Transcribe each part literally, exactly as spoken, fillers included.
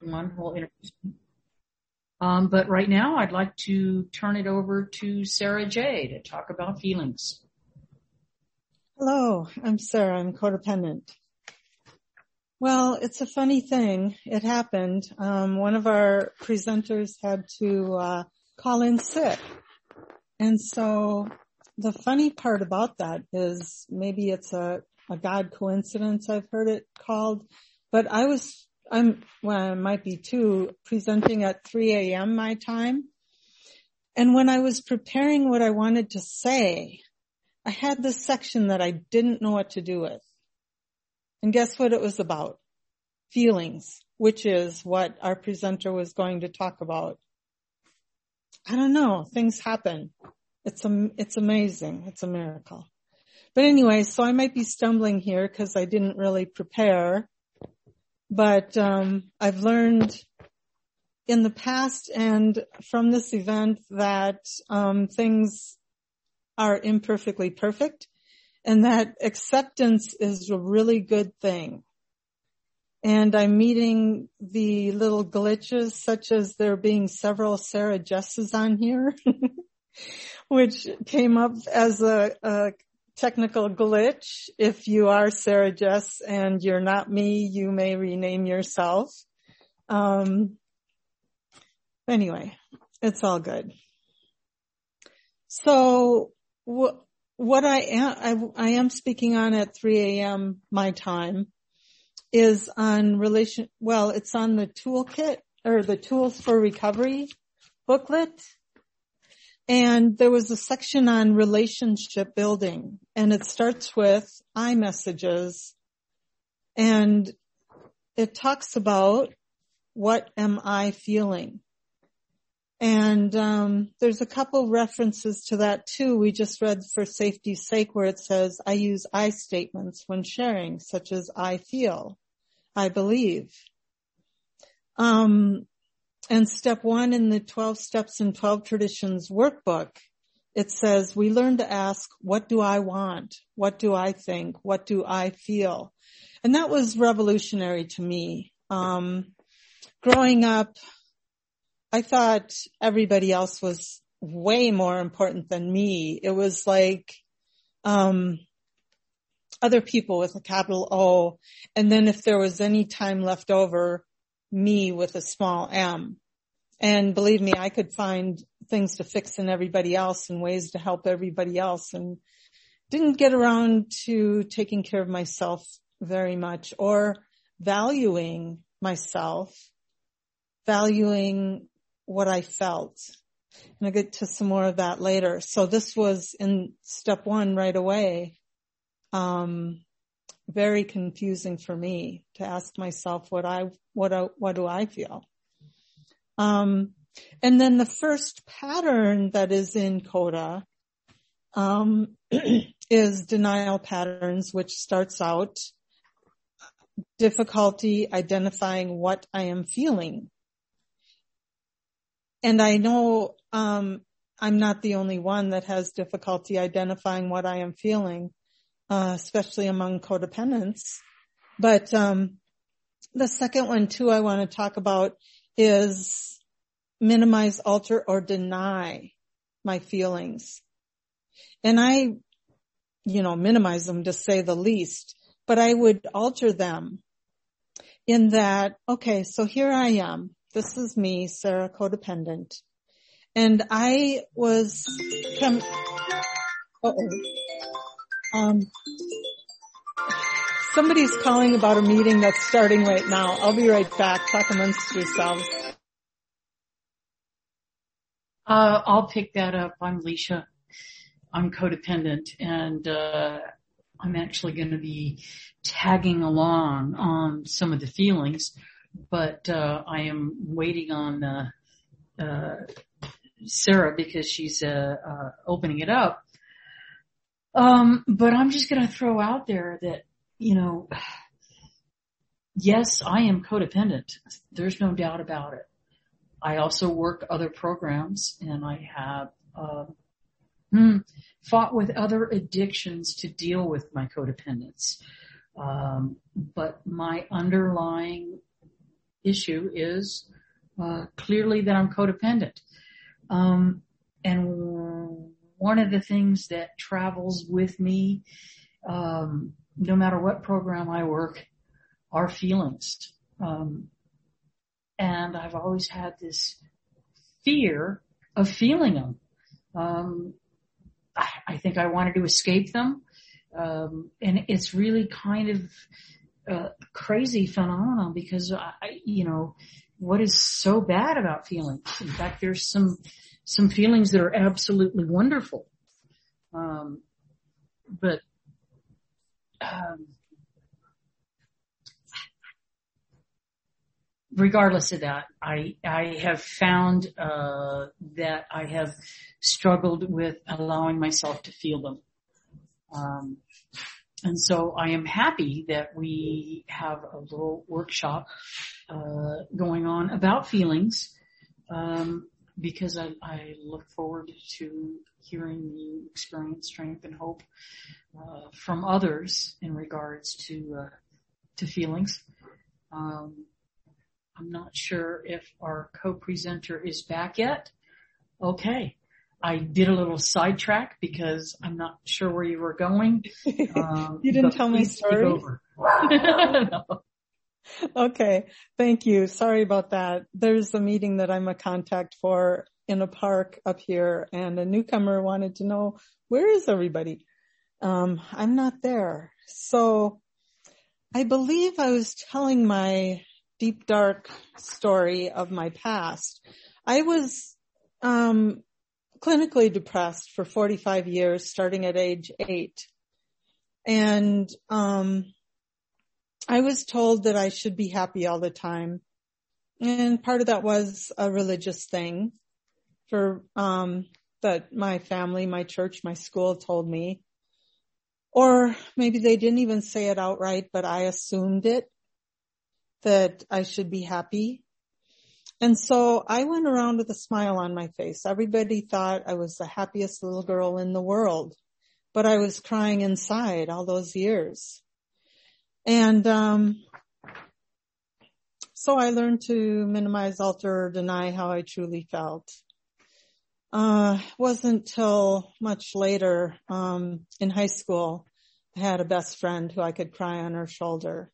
one who will introduce me. Um, but right now I'd like to turn it over to Sarah J. to talk about feelings. Hello, I'm Sarah. I'm codependent. Well, it's a funny thing. It happened. Um, one of our presenters had to uh, call in sick. And so the funny part about that is maybe it's a, a God coincidence, I've heard it called. But I was, I'm, well, I might be too, presenting at three a.m. my time. And when I was preparing what I wanted to say, I had this section that I didn't know what to do with. And guess what it was about? Feelings, which is what our presenter was going to talk about. I don't know. Things happen. It's a, it's amazing. It's a miracle. But anyway, so I might be stumbling here because I didn't really prepare. But um I've learned in the past and from this event that um things are imperfectly perfect, and that acceptance is a really good thing. And I'm meeting the little glitches, such as there being several Sarah Jesses on here, which came up as a, a technical glitch. If you are Sarah Jess and you're not me, you may rename yourself. Um, anyway, it's all good. So what, what I am, I, I am speaking on at three a.m. my time is on relation, well, it's on the toolkit or the Tools for Recovery booklet. And there was a section on relationship building, and it starts with iMessages, and it talks about what am I feeling? And um there's a couple references to that too. We just read For Safety's Sake where it says, I use I statements when sharing, such as I feel, I believe. Um And step one in the twelve Steps and twelve Traditions workbook, it says, we learn to ask, what do I want? What do I think? What do I feel? And that was revolutionary to me. Um, growing up, I thought everybody else was way more important than me. It was like, um, other people with a capital O. And then if there was any time left over, me with a small m. And believe me, I could find things to fix in everybody else and ways to help everybody else, and didn't get around to taking care of myself very much or valuing myself, valuing what I felt. And I'll get to some more of that later. So this was in step one right away. Um, very confusing for me to ask myself what I, what, I, what do I feel? Um, and then the first pattern that is in CODA, um, is denial patterns, which starts out difficulty identifying what I am feeling. And I know, um, I'm not the only one that has difficulty identifying what I am feeling, uh, especially among codependents. But, um, the second one too I want to talk about is minimize, alter, or deny my feelings. And I, you know, minimize them to say the least, but I would alter them in that, okay, so here I am. This is me, Sarah, codependent. And I was, com- uh-oh. Um, somebody's calling about a meeting that's starting right now. I'll be right back. Talk amongst yourselves. Uh, I'll pick that up. I'm Leisha. I'm codependent, and uh, I'm actually going to be tagging along on some of the feelings, but uh, I am waiting on uh, uh, Sarah because she's uh, uh, opening it up. Um, but I'm just going to throw out there that, you know, yes, I am codependent. There's no doubt about it. I also work other programs, and I have uh, hmm, fought with other addictions to deal with my codependence. Um, but my underlying issue is uh, clearly that I'm codependent. Um, and one of the things that travels with me, um, no matter what program I work, are feelings. Um, and I've always had this fear of feeling them. Um, I, I think I wanted to escape them. Um, and it's really kind of a crazy phenomenon because I, you know, what is so bad about feelings? In fact, there's some, some feelings that are absolutely wonderful. Um, but, um, regardless of that, I, I have found, uh, that I have struggled with allowing myself to feel them. Um, and so I am happy that we have a little workshop, uh, going on about feelings, um, because I, I look forward to hearing you experience strength and hope, uh, from others in regards to, uh, to feelings. Um, I'm not sure if our co-presenter is back yet. Okay. I did a little sidetrack because I'm not sure where you were going. Um, you didn't tell my story? Over. No. Okay. Thank you. Sorry about that. There's a meeting that I'm a contact for in a park up here, and a newcomer wanted to know, where is everybody? Um, I'm not there. So I believe I was telling my deep, dark story of my past. I was um clinically depressed for forty-five years, starting at age eight. And um I was told that I should be happy all the time. And part of that was a religious thing for um that my family, my church, my school told me. Or maybe they didn't even say it outright, but I assumed it, that I should be happy. And so I went around with a smile on my face. Everybody thought I was the happiest little girl in the world, but I was crying inside all those years. And um so I learned to minimize, alter, or deny how I truly felt. Uh wasn't till much later, um in high school, I had a best friend who I could cry on her shoulder.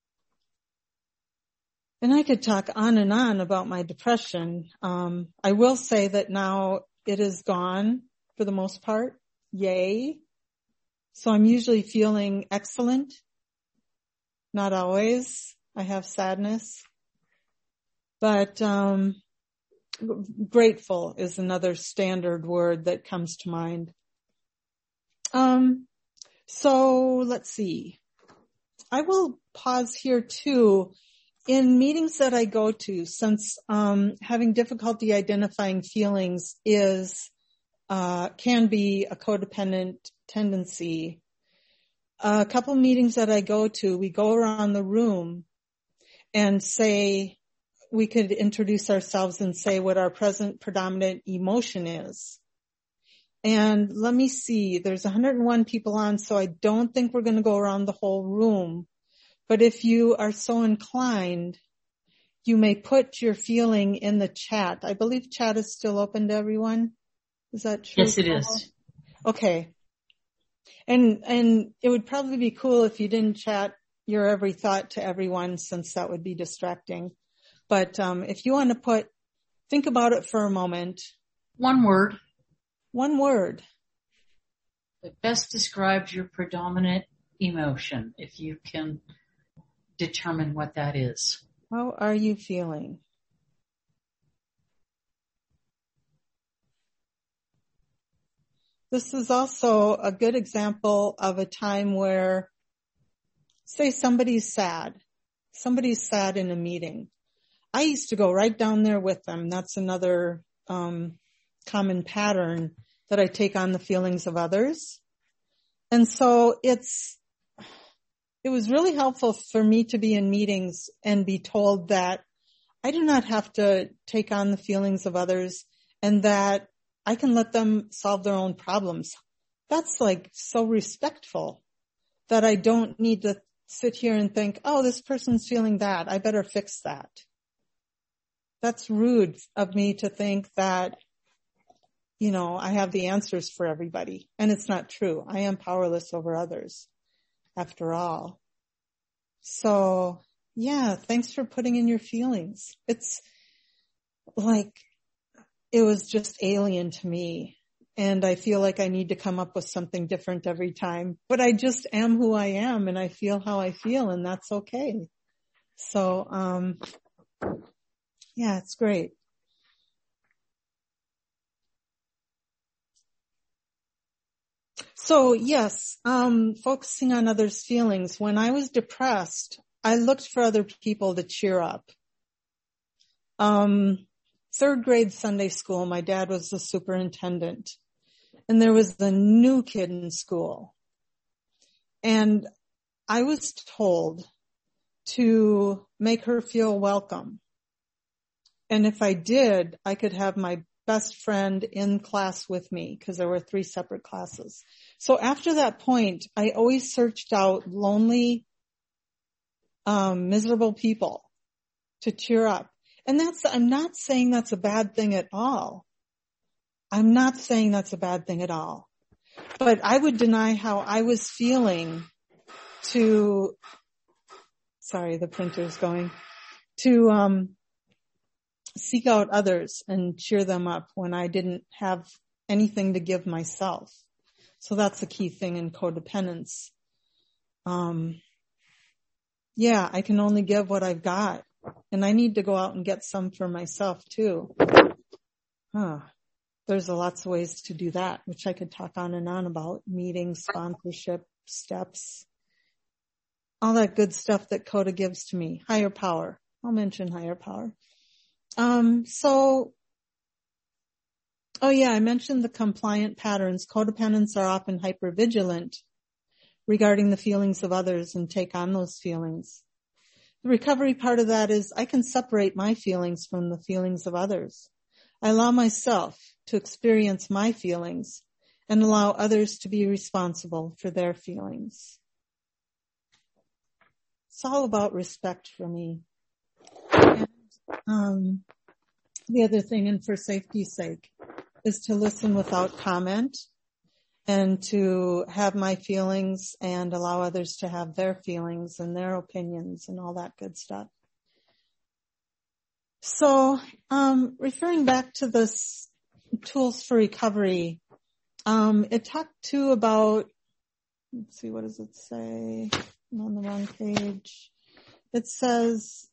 And I could talk on and on about my depression. Um, I will say that now it is gone for the most part. Yay. So I'm usually feeling excellent. Not always. I have sadness. But um, grateful is another standard word that comes to mind. Um, so let's see. I will pause here too. In meetings that I go to, since um, having difficulty identifying feelings is uh, can be a codependent tendency, a couple meetings that I go to, we go around the room and say, we could introduce ourselves and say what our present predominant emotion is. And let me see, there's one hundred one people on, so I don't think we're going to go around the whole room. But if you are so inclined, you may put your feeling in the chat. I believe chat is still open to everyone. Is that true? Yes, it is. Okay. And, and it would probably be cool if you didn't chat your every thought to everyone, since that would be distracting. But, um, if you want to put, think about it for a moment. One word. One word. That best describes your predominant emotion, if you can determine what that is. How are you feeling? This is also a good example of a time where, say somebody's sad. Somebody's sad in a meeting. I used to go right down there with them. That's another um, common pattern that I take on the feelings of others. And so it's It was really helpful for me to be in meetings and be told that I do not have to take on the feelings of others and that I can let them solve their own problems. That's like so respectful that I don't need to sit here and think, oh, this person's feeling that. I better fix that. that's rude of me to think that, you know, I have the answers for everybody. And it's not true. I am powerless over others, after all. So, yeah, thanks for putting in your feelings. It's like, it was just alien to me. And I feel like I need to come up with something different every time. But I just am who I am, and I feel how I feel, and that's okay. So, um, yeah, it's great. So, yes, um, focusing on others' feelings. When I was depressed, I looked for other people to cheer up. Um, third grade Sunday school, my dad was the superintendent. And there was a new kid in school. And I was told to make her feel welcome. And if I did, I could have my best friend in class with me, because there were three separate classes. So after that point, I always searched out lonely, um, miserable people to cheer up. And that's, I'm not saying that's a bad thing at all. I'm not saying that's a bad thing at all. But I would deny how I was feeling to, sorry, the printer's going, to um seek out others and cheer them up when I didn't have anything to give myself. So that's the key thing in codependence. Um, yeah, I can only give what I've got. And I need to go out and get some for myself too. Huh. There's lots of ways to do that, which I could talk on and on about. Meetings, sponsorship, steps, all that good stuff that Coda gives to me. Higher power. I'll mention higher power. Um, so, oh yeah, I mentioned the compliant patterns. Codependents are often hypervigilant regarding the feelings of others and take on those feelings. The recovery part of that is I can separate my feelings from the feelings of others. I allow myself to experience my feelings and allow others to be responsible for their feelings. It's all about respect for me. And, um, the other thing, and for safety's sake, is to listen without comment and to have my feelings and allow others to have their feelings and their opinions and all that good stuff. So, um, referring back to this tools for recovery, um, it talked too about, let's see, what does it say? I'm on the wrong page. It says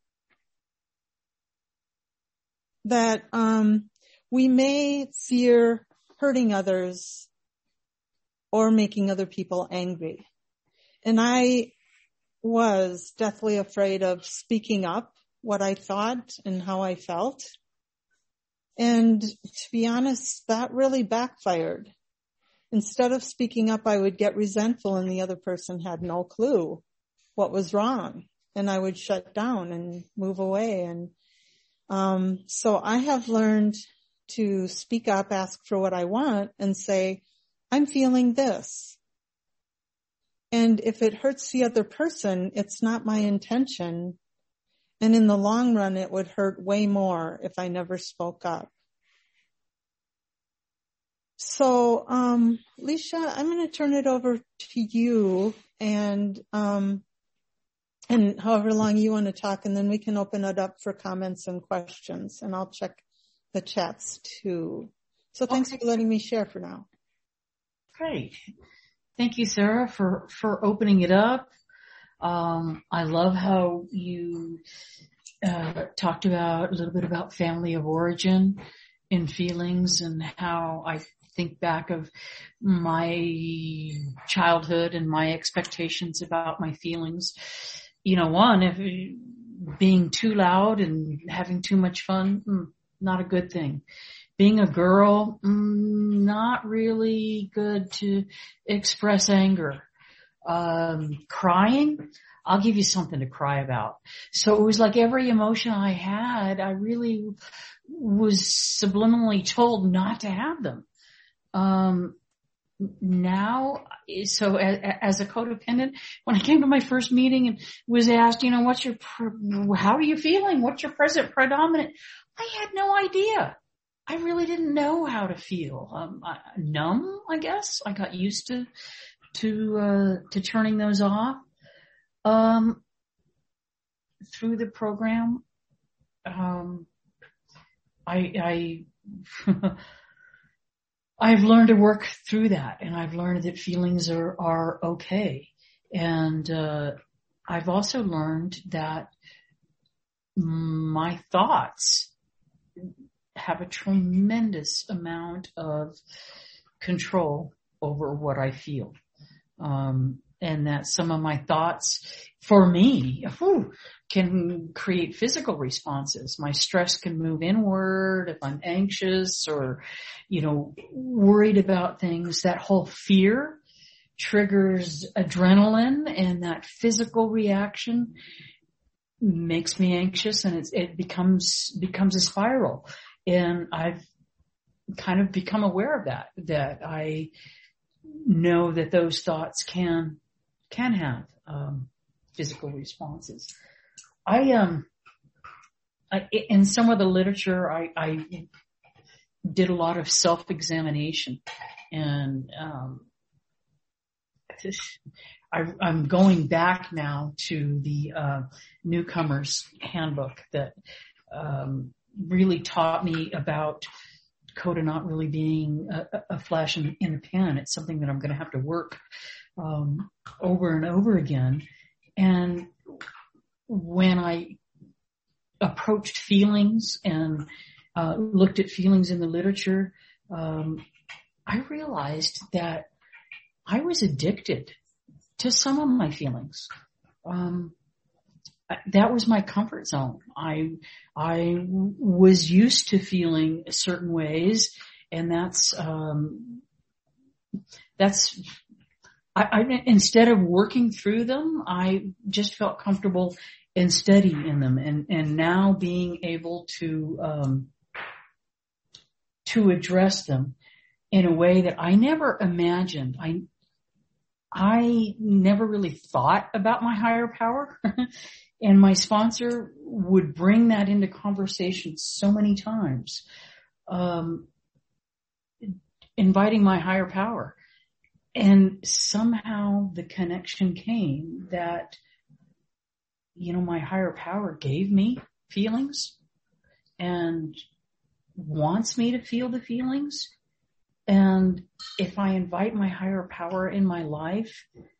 that, um, we may fear hurting others or making other people angry. And I was deathly afraid of speaking up what I thought and how I felt. And to be honest, that really backfired. Instead of speaking up, I would get resentful and the other person had no clue what was wrong. And I would shut down and move away. And um so I have learned to speak up, ask for what I want, and say, I'm feeling this. And if it hurts the other person, it's not my intention. And in the long run, it would hurt way more if I never spoke up. So, um, Leisha, I'm going to turn it over to you and, um, and however long you want to talk, and then we can open it up for comments and questions, and I'll check the chats too. So thanks okay. for letting me share for now. Great. Thank you, Sarah, for, for opening it up. Um, I love how you uh, talked about a little bit about family of origin and feelings, and how I think back of my childhood and my expectations about my feelings. You know, one, if being too loud and having too much fun, mm, not a good thing. Being a girl, mm, not really good to express anger. Um, crying, I'll give you something to cry about. So it was like every emotion I had, I really was subliminally told not to have them. Um, now, so as, as a codependent, when I came to my first meeting and was asked, you know, what's your, how are you feeling? What's your present predominant? I had no idea. I really didn't know how to feel. Um, I, numb, I guess. I got used to, to, uh, to turning those off. Um, through the program, um, I, I, I've learned to work through that, and I've learned that feelings are, are okay. And, uh, I've also learned that my thoughts have a tremendous amount of control over what I feel. Um, and that some of my thoughts for me whew, can create physical responses. My stress can move inward if I'm anxious or, you know, worried about things. That whole fear triggers adrenaline, and that physical reaction makes me anxious, and it's, it becomes, becomes a spiral. And I've kind of become aware of that, that I know that those thoughts can, can have, um, physical responses. I, um, I, in some of the literature, I, I did a lot of self-examination, and, um, I, I'm going back now to the, uh, Newcomer's Handbook that, um, really taught me about CODA not really being a, a flash in, in the pan. It's something that I'm going to have to work, um, over and over again. And when I approached feelings and, uh, looked at feelings in the literature, um, I realized that I was addicted to some of my feelings. Um, that was my comfort zone. I, I was used to feeling certain ways, and that's, um, that's, I, I, instead of working through them, I just felt comfortable and steady in them. And, and now being able to, um, to address them in a way that I never imagined. I, I never really thought about my higher power. And my sponsor would bring that into conversation so many times, um, inviting my higher power. And somehow the connection came that, you know, my higher power gave me feelings and wants me to feel the feelings. And if I invite my higher power in my life,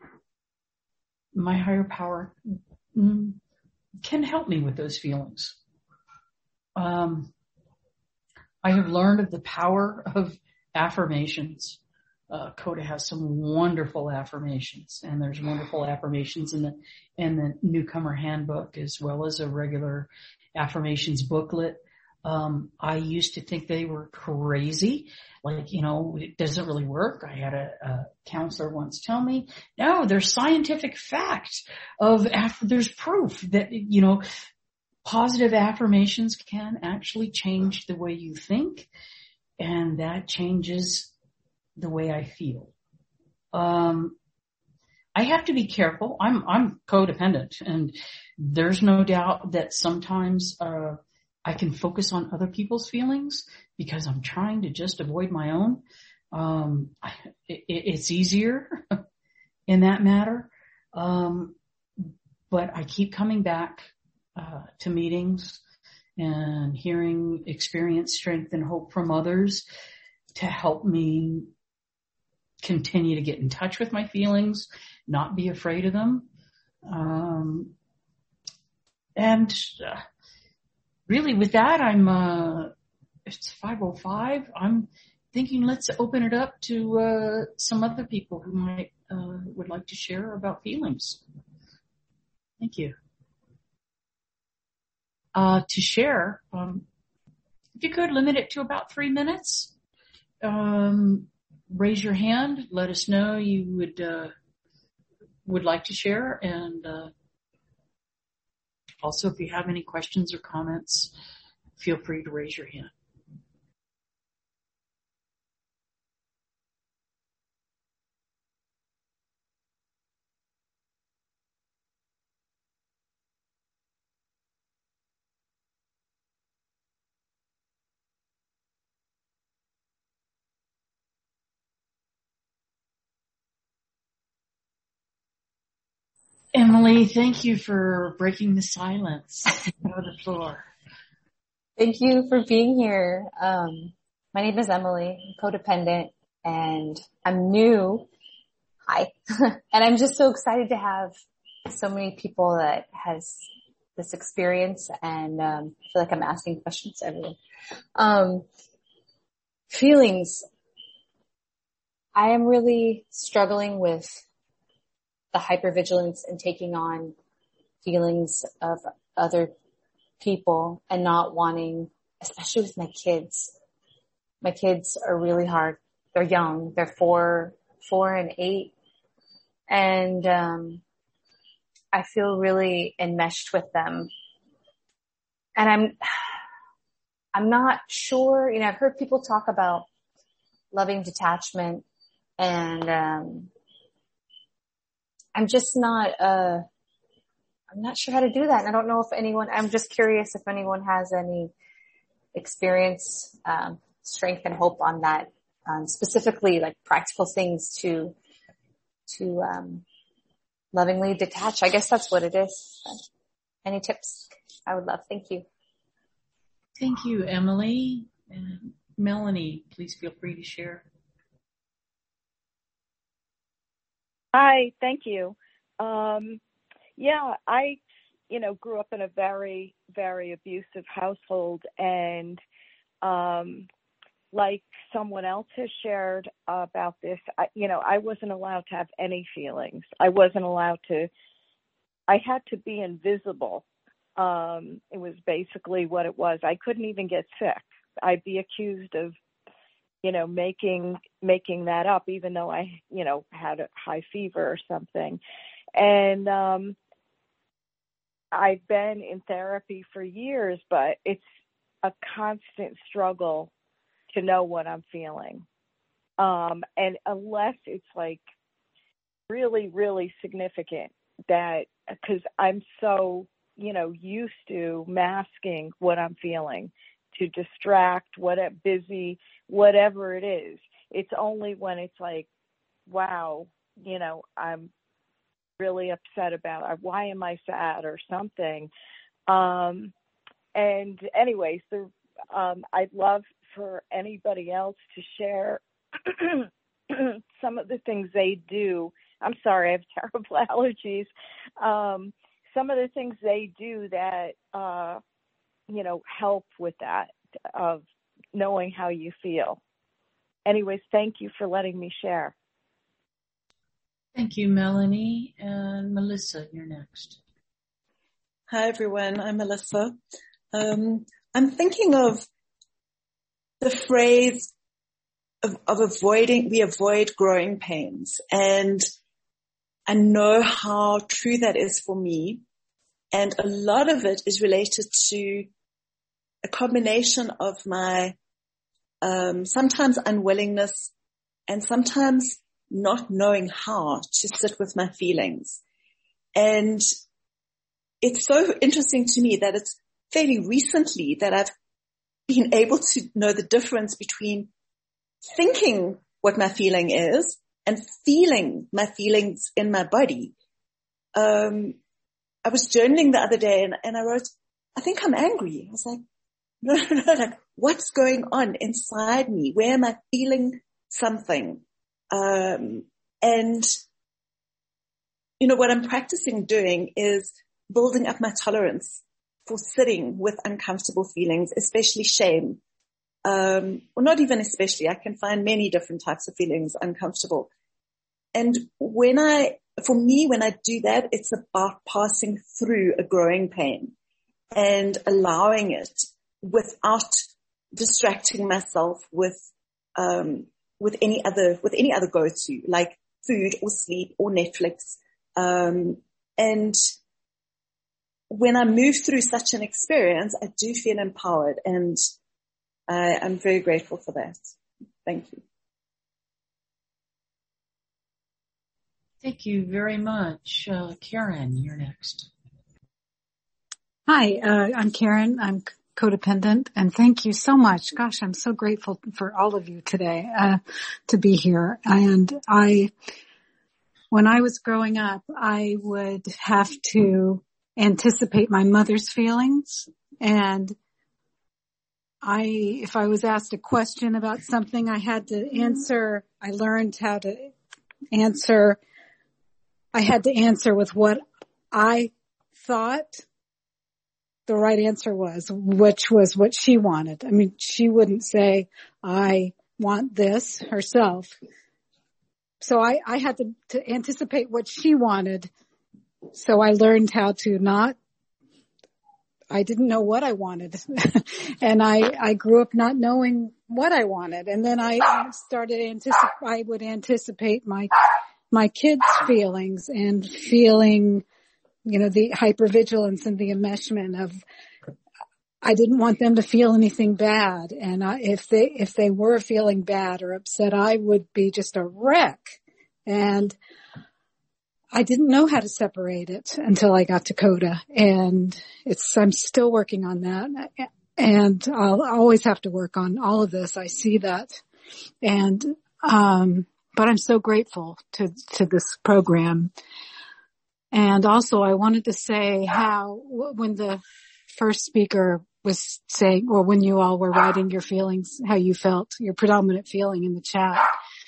my higher power mm, can help me with those feelings. Um, I have learned of the power of affirmations. Uh, CODA has some wonderful affirmations, and there's wonderful affirmations in the, in the Newcomer Handbook, as well as a regular affirmations booklet. Um, I used to think they were crazy. Like, you know, it doesn't really work. I had a, a counselor once tell me, no, there's scientific fact of, aff- there's proof that, you know, positive affirmations can actually change the way you think, and that changes the way I feel. Um, I have to be careful. I'm, I'm codependent, and there's no doubt that sometimes, uh, I can focus on other people's feelings because I'm trying to just avoid my own. Um, it, it's easier in that matter. Um, but I keep coming back, uh, to meetings and hearing experience, strength, and hope from others to help me continue to get in touch with my feelings, not be afraid of them. Um, and, uh, Really, with that, I'm, uh, it's five oh five. I'm thinking let's open it up to, uh, some other people who might, uh, would like to share about feelings. Thank you. Uh, to share, um, if you could limit it to about three minutes, um, raise your hand, let us know you would, uh, would like to share, and, uh, also, if you have any questions or comments, feel free to raise your hand. Emily, thank you for breaking the silence. You have the floor. Thank you for being here. Um, my name is Emily, I'm codependent, and I'm new. Hi. And I'm just so excited to have so many people that has this experience, and um, I feel like I'm asking questions to everyone. Um, feelings. I am really struggling with the hypervigilance and taking on feelings of other people and not wanting, especially with my kids. My kids are really hard. They're young. They're four, four and eight. And, um, I feel really enmeshed with them. And I'm, I'm not sure, you know, I've heard people talk about loving detachment, and, um, I'm just not, uh, I'm not sure how to do that. And I don't know if anyone, I'm just curious if anyone has any experience, um, strength and hope on that, um, specifically like practical things to, to, um, lovingly detach. I guess that's what it is. Any tips I would love. Thank you. Thank you, Emily. And Melanie, please feel free to share. Hi, thank you. Um, yeah, I, you know, grew up in a very, very abusive household, and um, like someone else has shared about this, I, you know, I wasn't allowed to have any feelings. I wasn't allowed to, I had to be invisible. Um, it was basically what it was. I couldn't even get sick. I'd be accused of, you know, making, making that up, even though I, you know, had a high fever or something. And, um, I've been in therapy for years, but it's a constant struggle to know what I'm feeling. Um, and unless it's like really, really significant that, cause I'm so, you know, used to masking what I'm feeling to distract, what a busy, whatever it is. It's only when it's like, wow, you know, I'm really upset about, why am I sad or something. Um, and anyways, the, um, I'd love for anybody else to share some of the things they do. I'm sorry, I have terrible allergies. Um, some of the things they do that, uh, you know, help with that, of knowing how you feel. Anyways, thank you for letting me share. Thank you, Melanie. And Melissa, you're next. Hi, everyone. I'm Melissa. Um, I'm thinking of the phrase of, of avoiding, we avoid growing pains. And I know how true that is for me. And a lot of it is related to a combination of my um, sometimes unwillingness and sometimes not knowing how to sit with my feelings. And it's so interesting to me that it's fairly recently that I've been able to know the difference between thinking what my feeling is and feeling my feelings in my body. Um, I was journaling the other day and, and I wrote, I think I'm angry. I was like, no, no, no, like what's going on inside me? Where am I feeling something? Um, and, you know, what I'm practicing doing is building up my tolerance for sitting with uncomfortable feelings, especially shame. Um, or not even especially, I can find many different types of feelings uncomfortable. And when I, for me, when I do that, it's about passing through a growing pain and allowing it without distracting myself with, um, with any other, with any other go-to, like food or sleep or Netflix. Um, and when I move through such an experience, I do feel empowered, and I, I'm very grateful for that. Thank you. Thank you very much. Uh, Karen, you're next. Hi, uh, I'm Karen. I'm codependent, and thank you so much. Gosh, I'm so grateful for all of you today, uh, to be here. And I, when I was growing up, I would have to anticipate my mother's feelings, and I, if I was asked a question about something, I had to answer. I learned how to answer. I had to answer with what I thought the right answer was, which was what she wanted. I mean, she wouldn't say, I want this herself. So I, I had to, to anticipate what she wanted. So I learned how to not, I didn't know what I wanted. And I, I grew up not knowing what I wanted. And then I started anticipate, I would anticipate my, my kids' feelings and feeling, you know, the hypervigilance and the enmeshment of, I didn't want them to feel anything bad. And I, if they, if they were feeling bad or upset, I would be just a wreck. And I didn't know how to separate it until I got to CODA. And it's, I'm still working on that. And I'll always have to work on all of this. I see that. And, um, but I'm so grateful to, to this program. And also I wanted to say how when the first speaker was saying, or when you all were writing your feelings, how you felt, your predominant feeling in the chat,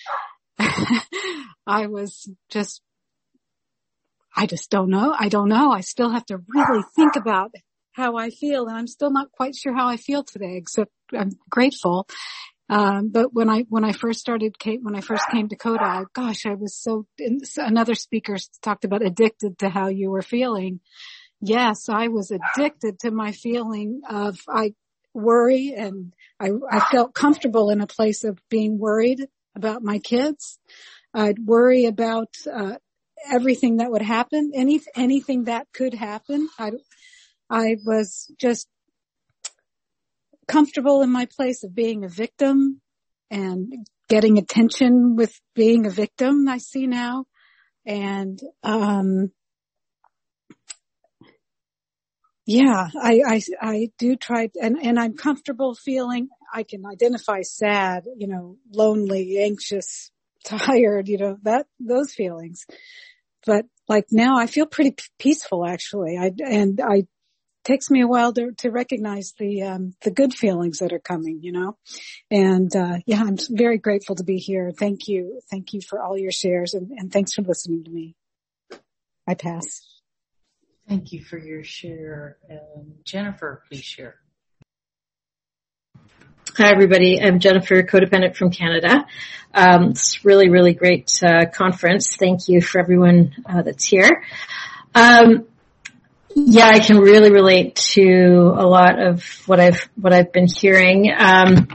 I was just, I just don't know. I don't know. I still have to really think about how I feel, and I'm still not quite sure how I feel today, except I'm grateful. Um, but when I, when I first started, when I first came to CODA, I, gosh, I was so, another speaker talked about addicted to how you were feeling. Yes, I was addicted to my feeling of, I worry, and I, I felt comfortable in a place of being worried about my kids. I'd worry about, uh, everything that would happen, any, anything that could happen. I, I was just comfortable in my place of being a victim and getting attention with being a victim, I see now. And, um, yeah, I, I, I do try, and, and I'm comfortable feeling, I can identify sad, you know, lonely, anxious, tired, you know, that, those feelings. But like now I feel pretty p- peaceful actually. I, and I, takes me a while to, to recognize the, um, the good feelings that are coming, you know, and, uh, yeah, I'm very grateful to be here. Thank you. Thank you for all your shares, and, and thanks for listening to me. I pass. Thank you for your share. Um, Jennifer, please share. Hi, everybody. I'm Jennifer, codependent from Canada. Um, it's really, really great uh, conference. Thank you for everyone uh, that's here. Um, yeah, I can really relate to a lot of what I've what I've been hearing. Um,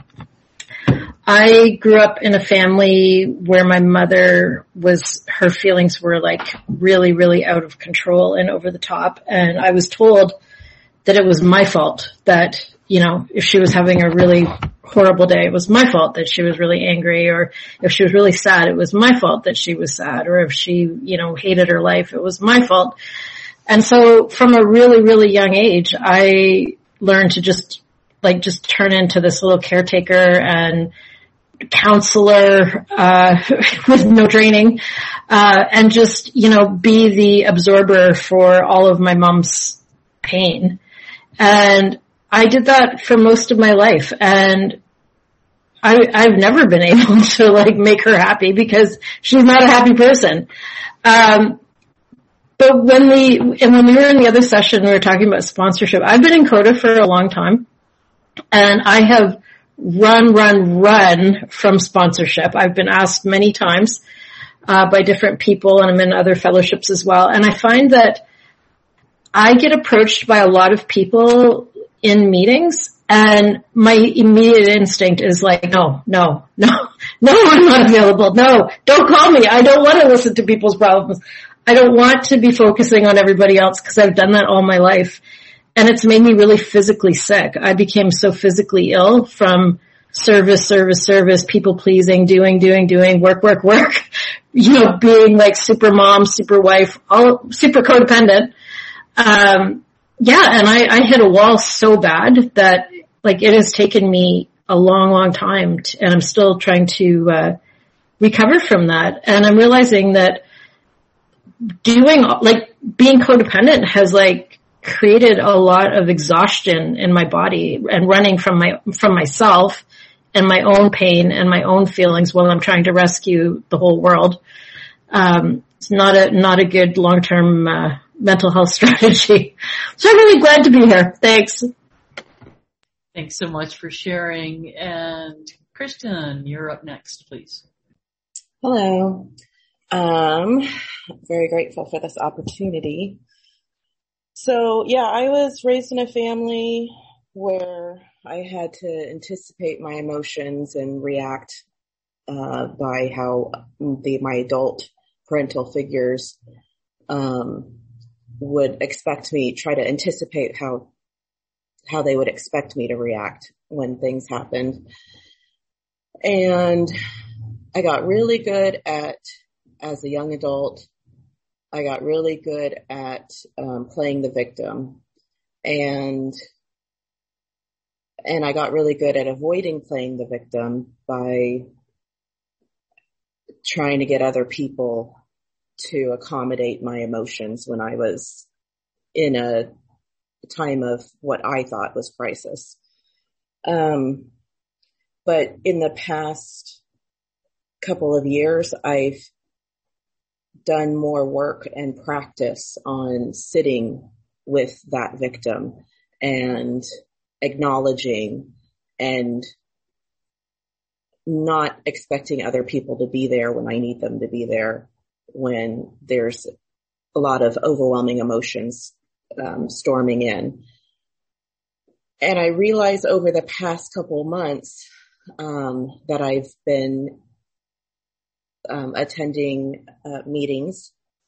I grew up in a family where my mother was, her feelings were like really, really out of control and over the top, and I was told that it was my fault that, you know, if she was having a really horrible day, it was my fault that she was really angry, or if she was really sad, it was my fault that she was sad, or if she, you know, hated her life, it was my fault. And so from a really, really young age, I learned to just, like, just turn into this little caretaker and counselor, uh, with no training, uh, and just, you know, be the absorber for all of my mom's pain. And I did that for most of my life, and I, I've never been able to like make her happy because she's not a happy person. Um, but when we, and when we were in the other session, we were talking about sponsorship. I've been in CODA for a long time, and I have run, run, run from sponsorship. I've been asked many times, uh, by different people, and I'm in other fellowships as well. And I find that I get approached by a lot of people in meetings, and my immediate instinct is like, no, no, no, no, I'm not available. No, don't call me. I don't want to listen to people's problems. I don't want to be focusing on everybody else, because I've done that all my life. And it's made me really physically sick. I became so physically ill from service, service, service, people pleasing, doing, doing, doing, work, work, work, you know, being like super mom, super wife, all super codependent. Um, yeah, and I, I hit a wall so bad that, like, it has taken me a long, long time, to, and I'm still trying to uh recover from that. And I'm realizing that doing, like, being codependent has, like, created a lot of exhaustion in my body and running from my, from myself and my own pain and my own feelings while I'm trying to rescue the whole world. Um, it's not a, not a good long-term, uh, mental health strategy. So I'm really glad to be here. Thanks. Thanks so much for sharing. And Kristen, you're up next, please. Hello. Um, very grateful for this opportunity. So yeah, I was raised in a family where I had to anticipate my emotions and react uh, by how the my adult parental figures um, would expect me, try to anticipate how how they would expect me to react when things happened. And I got really good at, as a young adult, I got really good at um, playing the victim, and and I got really good at avoiding playing the victim by trying to get other people to accommodate my emotions when I was in a time of what I thought was crisis. Um, but in the past couple of years, I've done more work and practice on sitting with that victim and acknowledging and not expecting other people to be there when I need them to be there, when there's a lot of overwhelming emotions um, storming in. And I realized over the past couple of months um, that I've been um, attending uh, meetings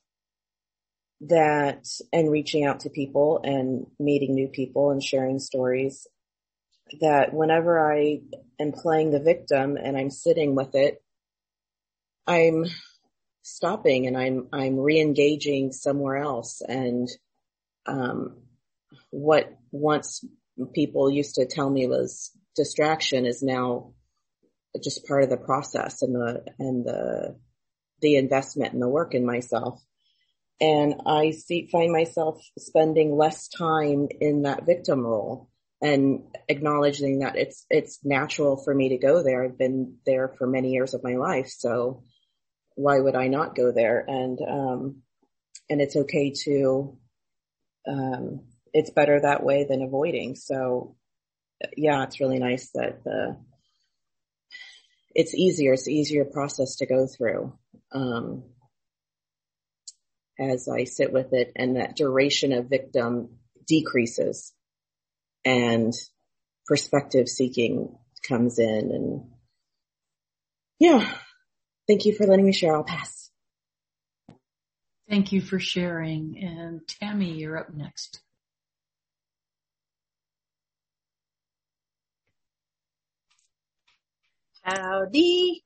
that and reaching out to people and meeting new people and sharing stories, that whenever I am playing the victim and I'm sitting with it, I'm stopping and I'm, I'm re-engaging somewhere else. And, um, what once people used to tell me was distraction is now just part of the process and the, and the, the investment and the work in myself. And I see, find myself spending less time in that victim role and acknowledging that it's, it's natural for me to go there. I've been there for many years of my life. So why would I not go there? And, um, and it's okay to, um, it's better that way than avoiding. So yeah, it's really nice that the, it's easier, it's an easier process to go through, um, as I sit with it, and that duration of victim decreases and perspective seeking comes in. And yeah, thank you for letting me share. I'll pass. Thank you for sharing. And Tammy, you're up next. Howdy.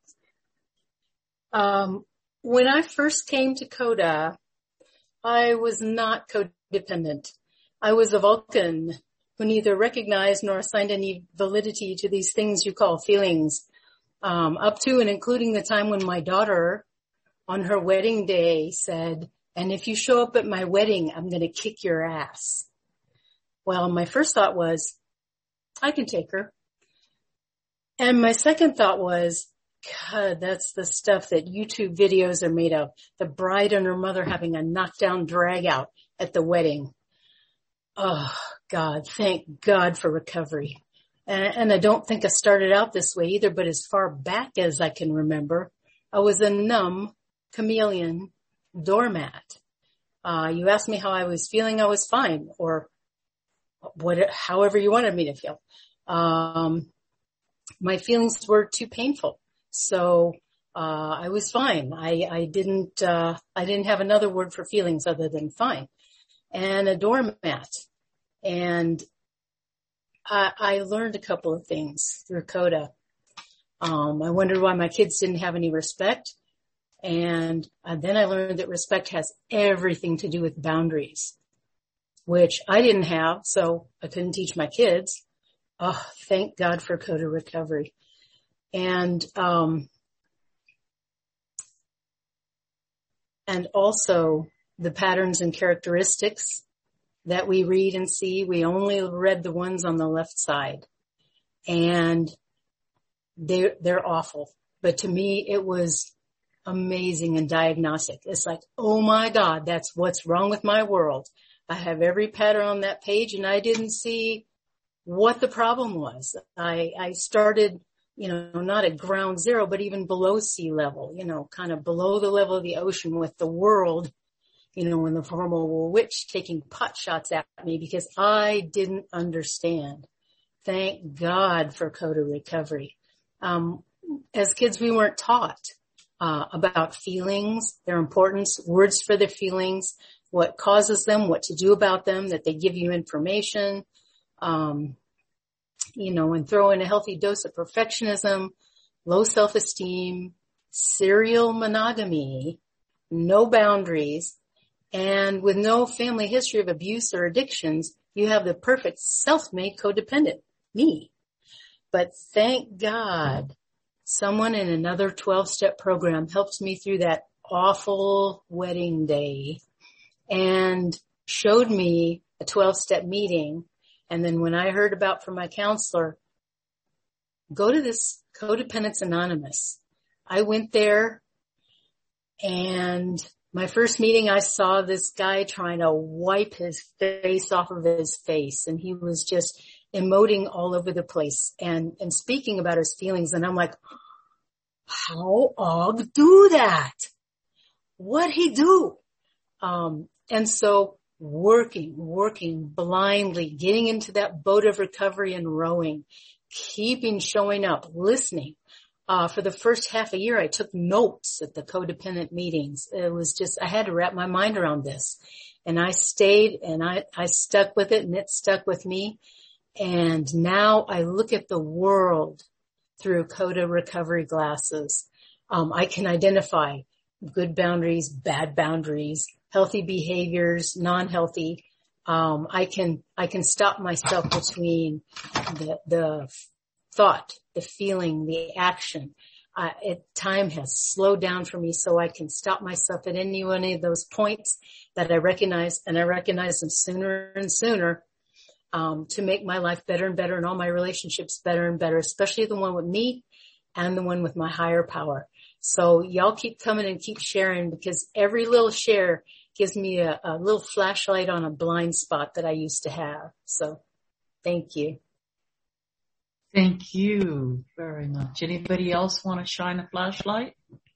Um, when I first came to CODA, I was not codependent. I was a Vulcan who neither recognized nor assigned any validity to these things you call feelings, um, up to and including the time when my daughter on her wedding day said, "And if you show up at my wedding, I'm going to kick your ass." Well, my first thought was, I can take her. And my second thought was, God, that's the stuff that YouTube videos are made of. The bride and her mother having a knockdown drag out at the wedding. Oh, God, thank God for recovery. And, and I don't think I started out this way either, but as far back as I can remember, I was a numb chameleon doormat. Uh, you asked me how I was feeling, I was fine, or what, however you wanted me to feel. Um, my feelings were too painful. So, uh, I was fine. I, I didn't, uh, I didn't have another word for feelings other than fine. And a doormat. And I, I learned a couple of things through CODA. Um, I wondered why my kids didn't have any respect. And uh, then I learned that respect has everything to do with boundaries, which I didn't have, so I couldn't teach my kids. Oh, thank God for CODA recovery. And, um, and also, the patterns and characteristics that we read and see. We only read the ones on the left side, and they're, they're awful. But to me, it was amazing and diagnostic. It's like, oh my God, that's what's wrong with my world. I have every pattern on that page, and I didn't see what the problem was. I, I started, you know, not at ground zero, but even below sea level, you know, kind of below the level of the ocean with the world, you know, in the form of a witch taking pot shots at me because I didn't understand. Thank God for Coda Recovery. Um, as kids, we weren't taught uh, about feelings, their importance, words for their feelings, what causes them, what to do about them, that they give you information, um, you know, and throw in a healthy dose of perfectionism, low self-esteem, serial monogamy, no boundaries, and with no family history of abuse or addictions, you have the perfect self-made codependent, me. But thank God someone in another twelve-step program helped me through that awful wedding day and showed me a twelve-step meeting. And then when I heard about from my counselor, go to this Codependence Anonymous. I went there, and my first meeting, I saw this guy trying to wipe his face off of his face, and he was just emoting all over the place and, and speaking about his feelings. And I'm like, how Og do that? What'd he do? Um, and so working, working blindly, getting into that boat of recovery and rowing, keeping showing up, listening. Uh, for the first half a year, I took notes at the codependent meetings. It was just, I had to wrap my mind around this. And I stayed and I, I stuck with it, and it stuck with me. And now I look at the world through Coda recovery glasses. Um, I can identify good boundaries, bad boundaries, healthy behaviors, non-healthy. Um, I can, I can stop myself between the, the thought, the feeling, the action. Uh, it, time has slowed down for me, so I can stop myself at any one of those points that I recognize, and I recognize them sooner and sooner, um, to make my life better and better and all my relationships better and better, especially the one with me and the one with my higher power. So y'all keep coming and keep sharing, because every little share gives me a, a little flashlight on a blind spot that I used to have. So thank you. Thank you very much. Anybody else want to shine a flashlight?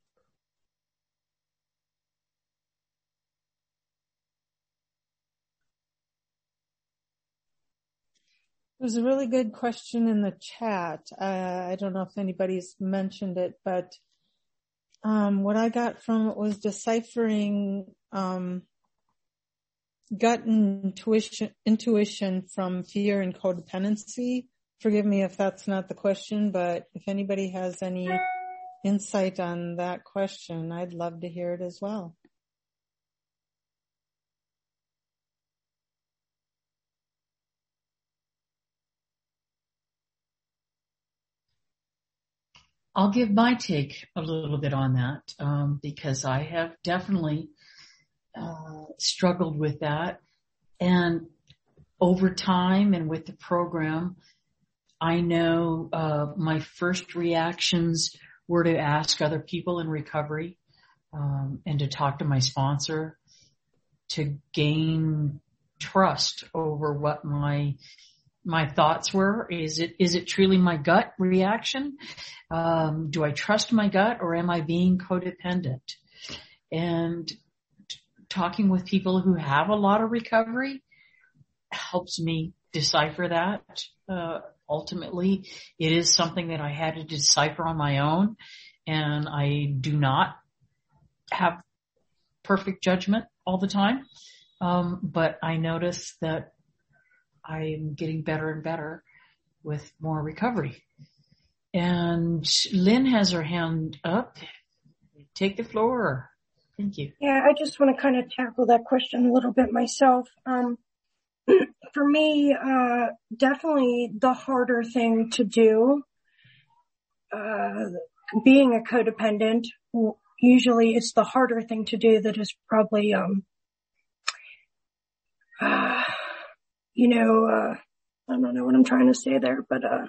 There's a really good question in the chat. Uh, I don't know if anybody's mentioned it, but um, what I got from it was deciphering um, gut intuition, intuition from fear and codependency. Forgive me if that's not the question, but if anybody has any insight on that question, I'd love to hear it as well. I'll give my take a little bit on that, um, because I have definitely uh, struggled with that. And over time and with the program, I know uh, my first reactions were to ask other people in recovery um, and to talk to my sponsor to gain trust over what my my thoughts were. Is it is it truly my gut reaction? Um, do I trust my gut, or am I being codependent? And t- talking with people who have a lot of recovery helps me decipher that. Uh, ultimately, it is something that I had to decipher on my own, and I do not have perfect judgment all the time. Um, but I notice that I'm getting better and better with more recovery. And Lynn has her hand up. Take the floor. Thank you. Yeah, I just want to kind of tackle that question a little bit myself. Um, for me, uh, definitely the harder thing to do, uh, being a codependent, usually it's the harder thing to do that is probably, um, uh, you know, uh, I don't know what I'm trying to say there, but, uh,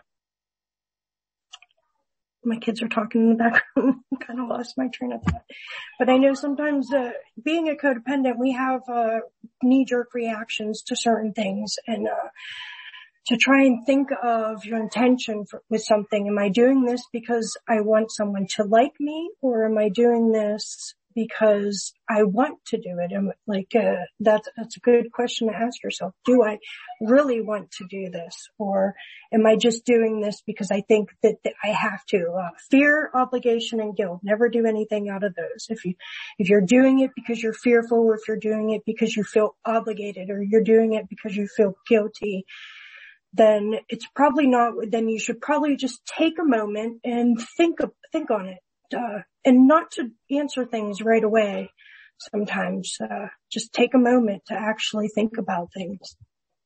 my kids are talking in the background. Kind of lost my train of thought. But I know sometimes, uh, being a codependent, we have, uh, knee-jerk reactions to certain things, and, uh, to try and think of your intention for, with something. Am I doing this because I want someone to like me, or am I doing this because I want to do it? Am, like, uh, that's, that's a good question to ask yourself. Do I really want to do this? Or am I just doing this because I think that, that I have to? Uh, fear, obligation, and guilt. Never do anything out of those. If you, if you're doing it because you're fearful, or if you're doing it because you feel obligated, or you're doing it because you feel guilty, then it's probably not, then you should probably just take a moment and think, of, think on it. Uh, and not to answer things right away. Sometimes, uh, just take a moment to actually think about things.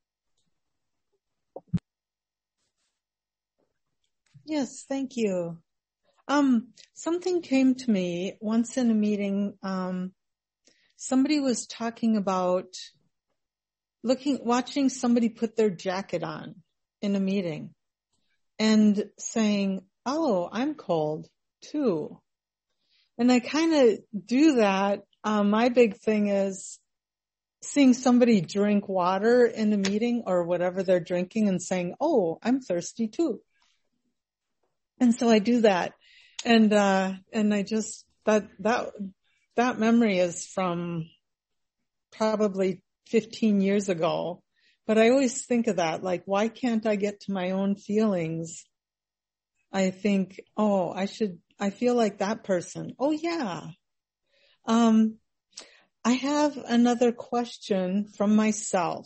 Yes, thank you. Um, something came to me once in a meeting. Um, somebody was talking about looking, watching somebody put their jacket on in a meeting and saying, "Oh, I'm cold too." And I kind of do that. Um, my big thing is seeing somebody drink water in a meeting or whatever they're drinking and saying, "Oh, I'm thirsty too." And so I do that. And, uh, and I just, that, that, that memory is from probably fifteen years ago. But I always think of that, like, why can't I get to my own feelings? I think, oh, I should, I feel like that person. Oh yeah. Um, I have another question from myself.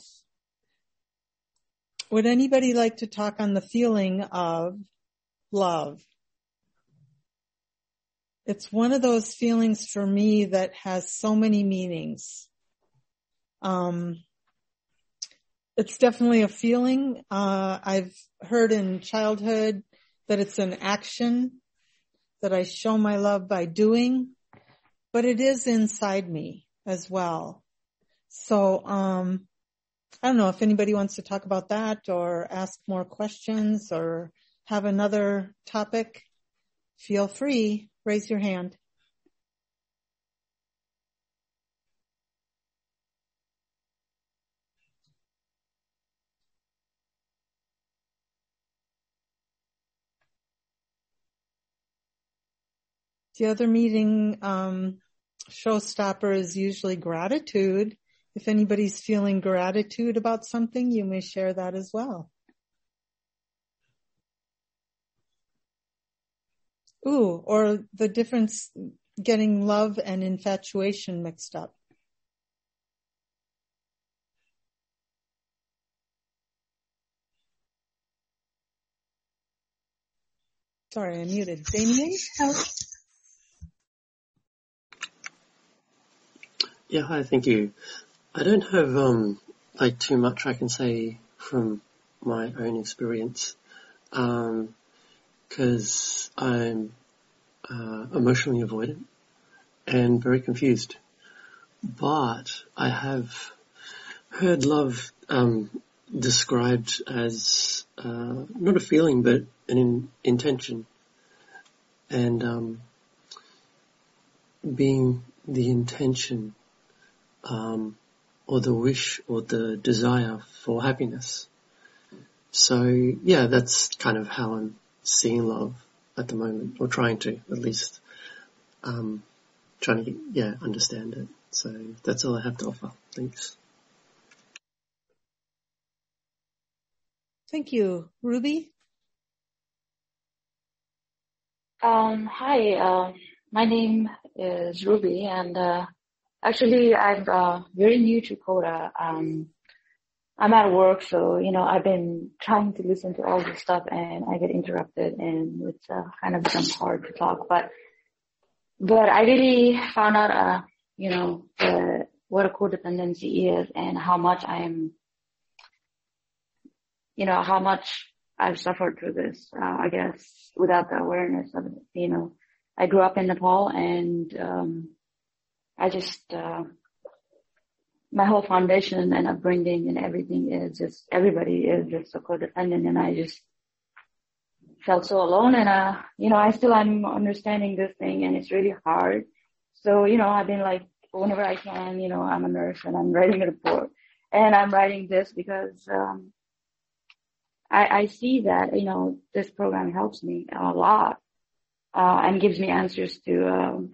Would anybody like to talk on the feeling of love? It's one of those feelings for me that has so many meanings. Um, it's definitely a feeling. Uh, I've heard in childhood that it's an action that I show my love by doing, but it is inside me as well. So, um, I don't know if anybody wants to talk about that or ask more questions or have another topic. Feel free. Raise your hand. The other meeting um, showstopper is usually gratitude. If anybody's feeling gratitude about something, you may share that as well. Ooh, or the difference, getting love and infatuation mixed up. Sorry, I muted. Damien? Yeah, hi, thank you. I don't have, um, like too much I can say from my own experience, um, cause I'm, uh, emotionally avoidant and very confused. But I have heard love, um, described as, uh, not a feeling, but an in- intention. And, um, being the intention Um, or the wish or the desire for happiness. So yeah, that's kind of how I'm seeing love at the moment, or trying to at least, um, trying to, yeah, understand it. So that's all I have to offer. Thanks. Thank you. Ruby? Um, hi, uh, my name is Ruby, and uh, actually I'm uh, very new to Coda. Um, I'm at work, so you know I've been trying to listen to all this stuff, and I get interrupted, and it's uh, kind of becomes hard to talk. But but I really found out, uh, you know, the, what a codependency is, and how much I'm, you know, how much I've suffered through this, uh, I guess, without the awareness of it. You know, I grew up in Nepal, and um, I just, uh, my whole foundation and upbringing and everything is just, everybody is just so codependent, and I just felt so alone. And, uh, you know, I still am understanding this thing, and it's really hard. So, you know, I've been like, whenever I can, you know, I'm a nurse and I'm writing a report, and I'm writing this because, um, I, I see that, you know, this program helps me a lot, uh, and gives me answers to, um,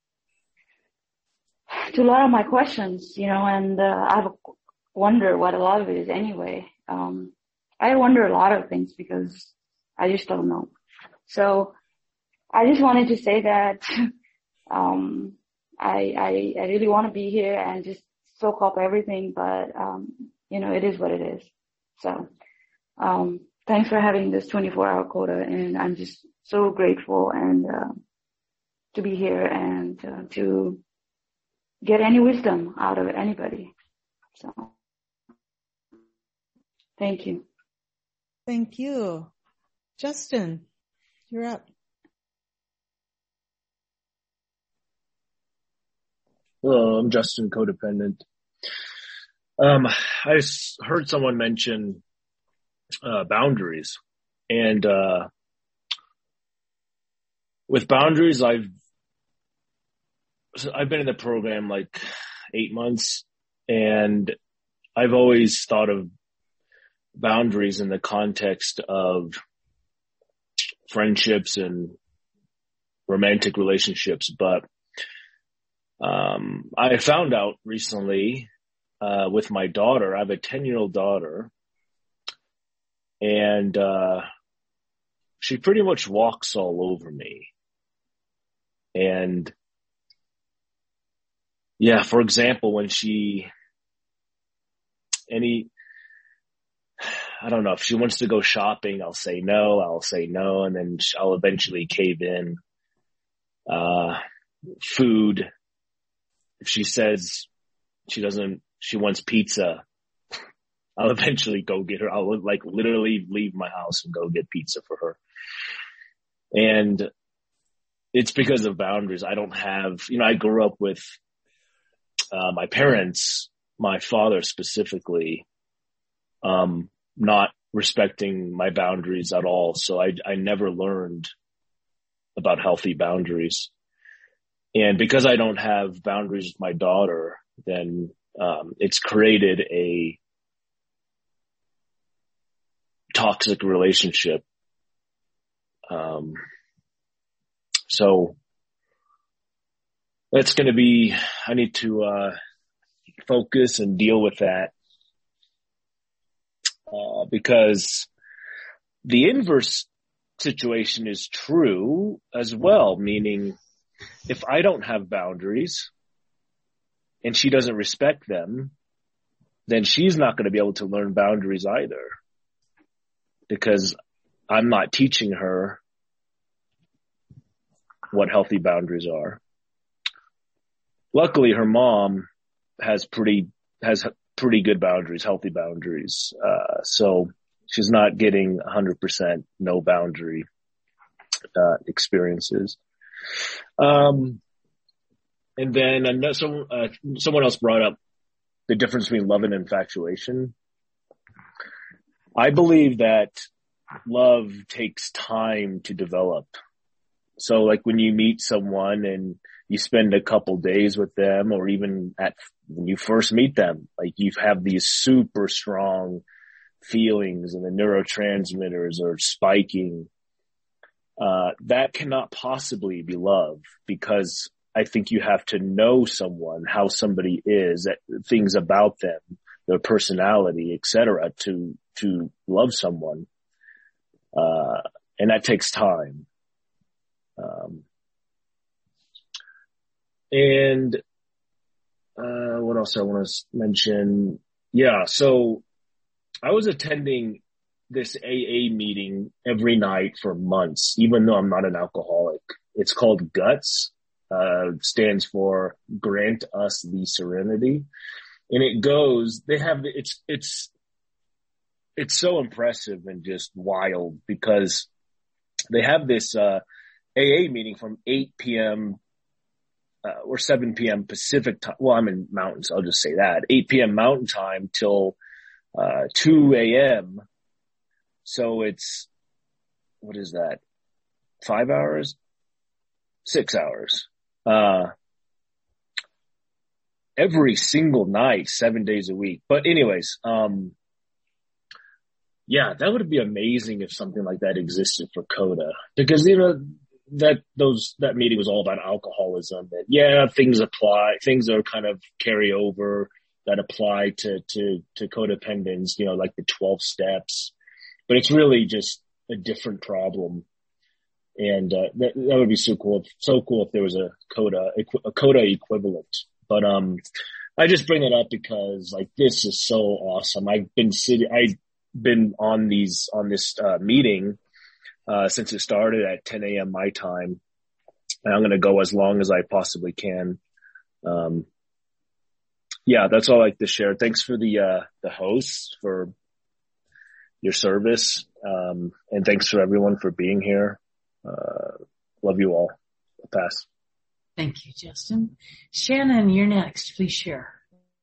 to a lot of my questions, you know, and, uh, I wonder what a lot of it is anyway. Um, I wonder a lot of things because I just don't know. So I just wanted to say that, um, I, I, I really want to be here and just soak up everything, but, um, you know, it is what it is. So, um, thanks for having this twenty-four hour quota, and I'm just so grateful and, uh, to be here and, uh, to get any wisdom out of anybody. So, thank you. Thank you. Justin, you're up. Hello, I'm Justin, codependent. Um, I heard someone mention uh, boundaries, and uh, with boundaries, I've I've been in the program like eight months, and I've always thought of boundaries in the context of friendships and romantic relationships, but um, I found out recently uh, with my daughter. I have a ten-year-old daughter, and uh, she pretty much walks all over me. And yeah, for example, when she, any, I don't know, if she wants to go shopping, I'll say no, I'll say no, and then I'll eventually cave in. Uh, food, if she says she doesn't, she wants pizza, I'll eventually go get her. I'll like literally leave my house and go get pizza for her. And it's because of boundaries. I don't have, you know, I grew up with uh, my parents, my father specifically, um, not respecting my boundaries at all. So I, I never learned about healthy boundaries. And because I don't have boundaries with my daughter, then um, it's created a toxic relationship. Um, so that's going to be, I need to uh, focus and deal with that. Uh, because the inverse situation is true as well, meaning if I don't have boundaries and she doesn't respect them, then she's not going to be able to learn boundaries either, because I'm not teaching her what healthy boundaries are. Luckily, her mom has pretty, has pretty good boundaries, healthy boundaries. Uh, so she's not getting one hundred percent no boundary, uh, experiences. Um, and then another, some, uh, someone else brought up the difference between love and infatuation. I believe that love takes time to develop. So like when you meet someone and you spend a couple days with them, or even at when you first meet them, like you have these super strong feelings and the neurotransmitters are spiking. Uh, that cannot possibly be love, because I think you have to know someone, how somebody is, things about them, their personality, et cetera, to, to love someone. Uh, and that takes time. Um, and, uh, what else I want to mention? Yeah. So I was attending this A A meeting every night for months, even though I'm not an alcoholic. It's called GUTS, uh, stands for Grant Us the Serenity. And it goes, they have, it's, it's, it's so impressive and just wild, because they have this, uh, A A meeting from eight p.m. uh, or seven p.m. Pacific time. Well, I'm in mountains. So I'll just say that eight p.m. Mountain time till, uh, two a.m. So it's, what is that? Five hours? Six hours. Uh, every single night, seven days a week. But anyways, um, yeah, that would be amazing if something like that existed for CODA, because, you know, that, those, that meeting was all about alcoholism, and yeah, things apply, things are kind of carry over that apply to, to, to codependence, you know, like the twelve steps, but it's really just a different problem. And, uh, that, that would be so cool, so cool if there was a CODA, a CODA equivalent. But, um, I just bring it up because, like, this is so awesome. I've been sitting, I've been on these, on this, uh, meeting, uh, since it started at ten a.m. my time. And I'm going to go as long as I possibly can. Um, yeah, that's all I like to share. Thanks for the, uh, the hosts for your service. Um, and thanks for everyone for being here. Uh, love you all. I'll pass. Thank you, Justin. Shannon, you're next. Please share.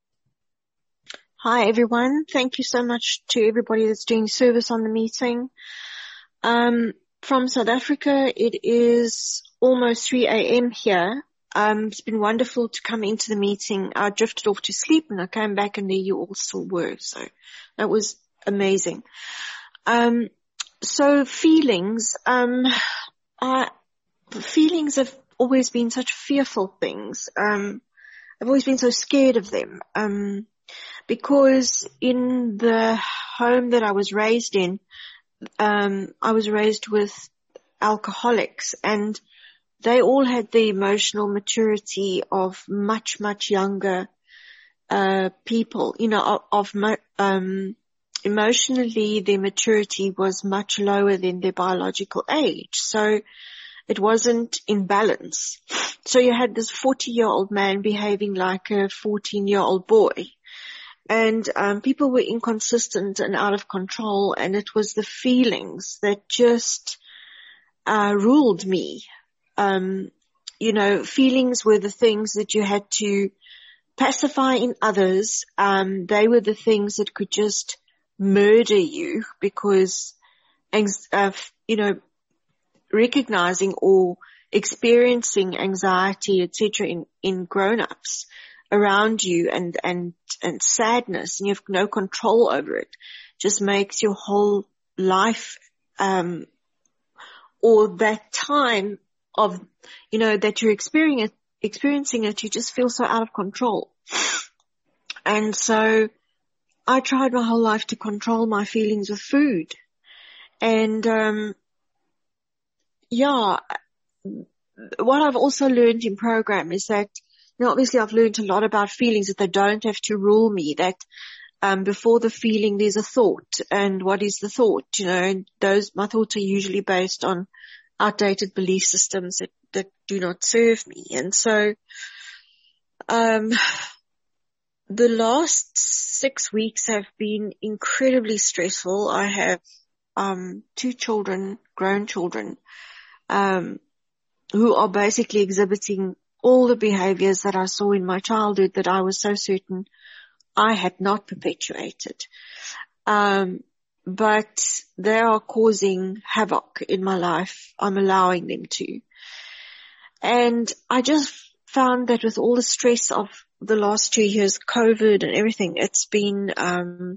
Hi, everyone. Thank you so much to everybody that's doing service on the meeting. Um, from South Africa, it is almost three a.m. here. Um, it's been wonderful to come into the meeting. I drifted off to sleep and I came back and there you all still were. So that was amazing. Um, so feelings, um, I, feelings have always been such fearful things. Um, I've always been so scared of them. Um, because in the home that I was raised in, um, I was raised with alcoholics, and they all had the emotional maturity of much, much younger, uh, people, you know, of, of um, emotionally their maturity was much lower than their biological age. So it wasn't in balance. So you had this forty year old man behaving like a fourteen year old boy. And um, people were inconsistent and out of control, and it was the feelings that just uh, ruled me. Um, you know, feelings were the things that you had to pacify in others. Um, they were the things that could just murder you because, uh, you know, recognizing or experiencing anxiety, et cetera, in, in grown-ups around you and, and, and sadness, and you have no control over it, just makes your whole life, um, or that time of, you know, that you're experiencing it, experiencing it, you just feel so out of control. And so I tried my whole life to control my feelings with food. And, um, yeah, what I've also learned in program is that, you know, obviously I've learned a lot about feelings, that they don't have to rule me, that, um, before the feeling there's a thought, and what is the thought, you know, and those, my thoughts are usually based on outdated belief systems that, that do not serve me. And so, um, the last six weeks have been incredibly stressful. I have, um, two children, grown children, um, who are basically exhibiting all the behaviors that I saw in my childhood that I was so certain I had not perpetuated. Um, but they are causing havoc in my life. I'm allowing them to. And I just found that with all the stress of the last two years, COVID and everything, it's been, um,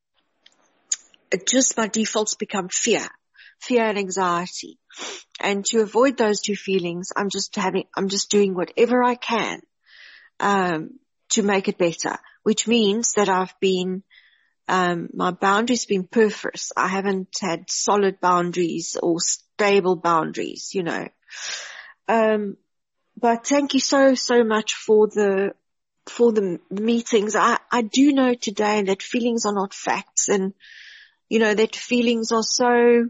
it just my defaults become fear, fear and anxiety. And to avoid those two feelings, I'm just having, I'm just doing whatever I can, um, to make it better, which means that I've been, um, my boundaries been porous. I haven't had solid boundaries or stable boundaries, you know. Um, but thank you so, so much for the, for the meetings. I, I do know today that feelings are not facts, and, you know, that feelings are so,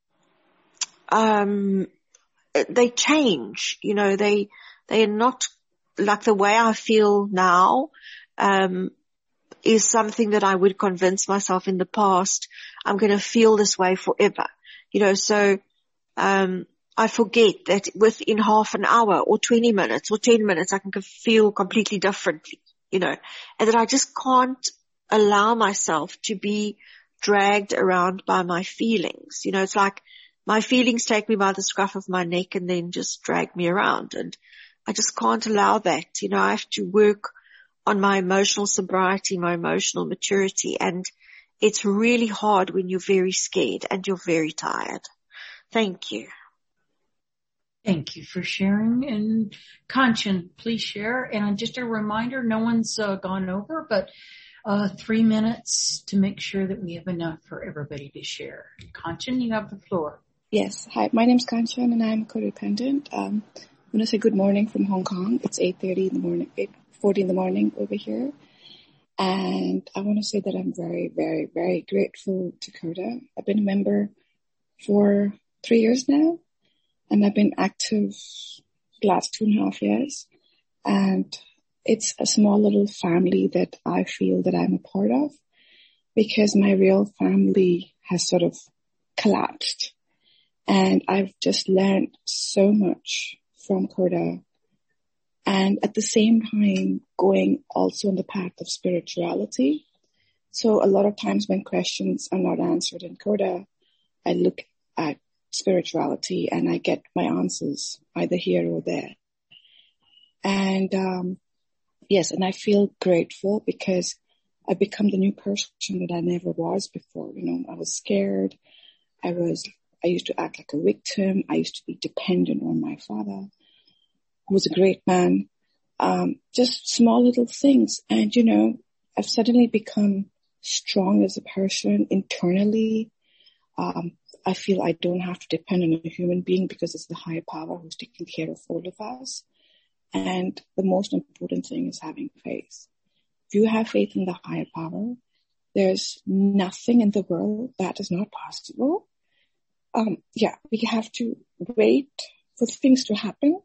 um, they change, you know, they, they are not like the way I feel now, um, is something that I would convince myself in the past, I'm going to feel this way forever, you know, so, um, I forget that within half an hour or twenty minutes or ten minutes, I can feel completely differently, you know, and that I just can't allow myself to be dragged around by my feelings. You know, it's like my feelings take me by the scruff of my neck and then just drag me around. And I just can't allow that. You know, I have to work on my emotional sobriety, my emotional maturity. And it's really hard when you're very scared and you're very tired. Thank you. Thank you for sharing. And Kanchan, please share. And just a reminder, no one's uh, gone over, but uh, three minutes to make sure that we have enough for everybody to share. Kanchan, you have the floor. Yes. Hi, my name's Kanchan and I'm codependent. Um, I'm going to say good morning from Hong Kong. It's eight thirty in the morning, eight forty in the morning over here. And I want to say that I'm very, very, very grateful to CODA. I've been a member for three years now. And I've been active the last two and a half years. And it's a small little family that I feel that I'm a part of because my real family has sort of collapsed. And I've just learned so much from CODA. And at the same time, going also on the path of spirituality. So a lot of times when questions are not answered in CODA, I look at spirituality and I get my answers either here or there. And um yes, and I feel grateful because I've become the new person that I never was before. You know, I was scared. I was, I used to act like a victim. I used to be dependent on my father, who was a great man. Um, just small little things. And, you know, I've suddenly become strong as a person internally. Um, I feel I don't have to depend on a human being because it's the higher power who's taking care of all of us. And the most important thing is having faith. If you have faith in the higher power, there's nothing in the world that is not possible. Um, yeah, we have to wait for things to happen,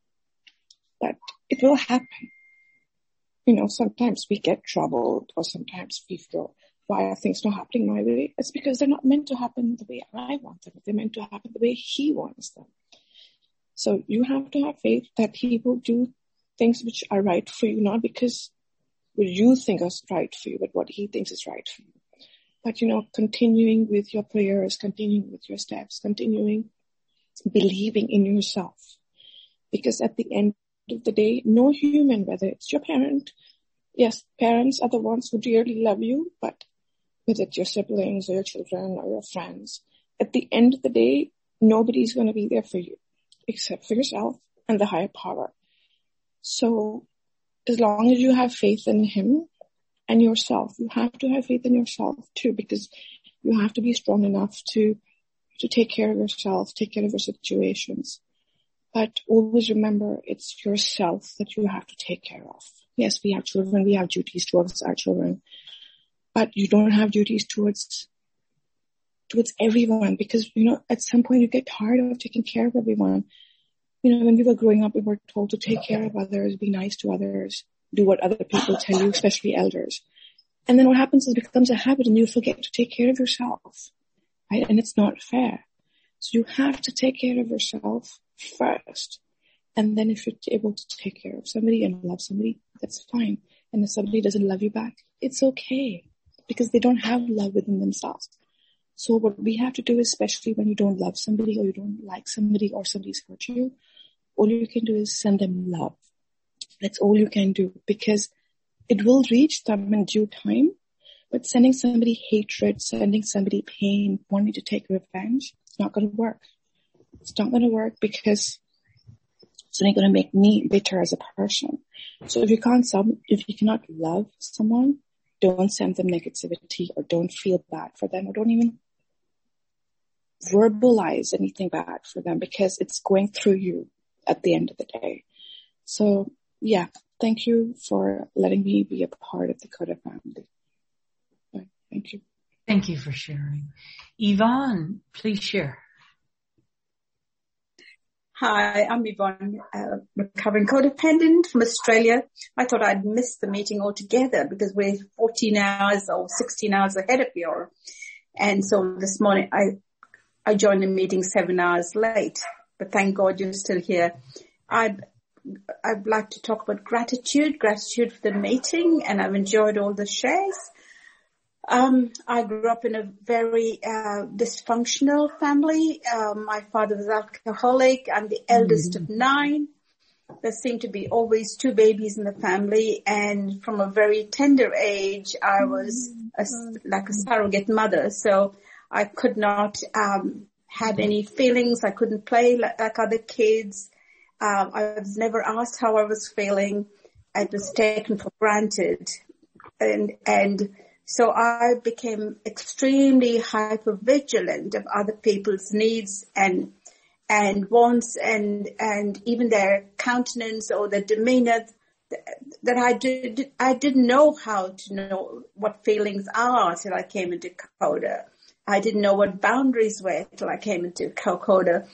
but it will happen. You know, sometimes we get troubled or sometimes we feel, why are things not happening my way? It's because they're not meant to happen the way I want them. They're meant to happen the way he wants them. So you have to have faith that he will do things which are right for you, not because what you think is right for you, but what he thinks is right for you. But, you know, continuing with your prayers, continuing with your steps, continuing believing in yourself. Because at the end of the day, no human, whether it's your parent, yes, parents are the ones who dearly love you, but whether it's your siblings or your children or your friends, at the end of the day, nobody's going to be there for you except for yourself and the higher power. So as long as you have faith in him and yourself, you have to have faith in yourself too, because you have to be strong enough to, to take care of yourself, take care of your situations. But always remember, it's yourself that you have to take care of. Yes, we have children, we have duties towards our children, but you don't have duties towards, towards everyone because, you know, at some point you get tired of taking care of everyone. You know, when we were growing up, we were told to take care of others, be nice to others, do what other people tell you, especially elders. And then what happens is it becomes a habit and you forget to take care of yourself, right? And it's not fair. So you have to take care of yourself first. And then if you're able to take care of somebody and love somebody, that's fine. And if somebody doesn't love you back, it's okay because they don't have love within themselves. So what we have to do, especially when you don't love somebody or you don't like somebody or somebody's hurt you, all you can do is send them love. That's all you can do because it will reach them in due time. But sending somebody hatred, sending somebody pain, wanting to take revenge, it's not going to work. It's not going to work because it's only going to make me bitter as a person. So if you can't, if you cannot love someone, don't send them negativity or don't feel bad for them or don't even verbalize anything bad for them because it's going through you at the end of the day. So yeah, thank you for letting me be a part of the CODA family. Bye. Thank you. Thank you for sharing. Yvonne, please share. Hi, I'm Yvonne, uh, recovering codependent from Australia. I thought I'd missed the meeting altogether because we're fourteen hours or sixteen hours ahead of you. And so this morning I, I joined the meeting seven hours late. but thank God you're still here. I'd, I'd like to talk about gratitude, gratitude for the meeting, and I've enjoyed all the shares. Um, I grew up in a very uh, dysfunctional family. Um, my father was alcoholic. I'm the eldest mm-hmm. of nine. There seemed to be always two babies in the family, and from a very tender age, I was a, like a surrogate mother. So I could not um, have any feelings. I couldn't play like, like other kids. Um, I was never asked how I was feeling. It was taken for granted, and and. So I became extremely hypervigilant of other people's needs and and wants and and even their countenance or their demeanor, that I did I didn't know how to know what feelings are till I came into Coda. I didn't know what boundaries were till I came into Coda.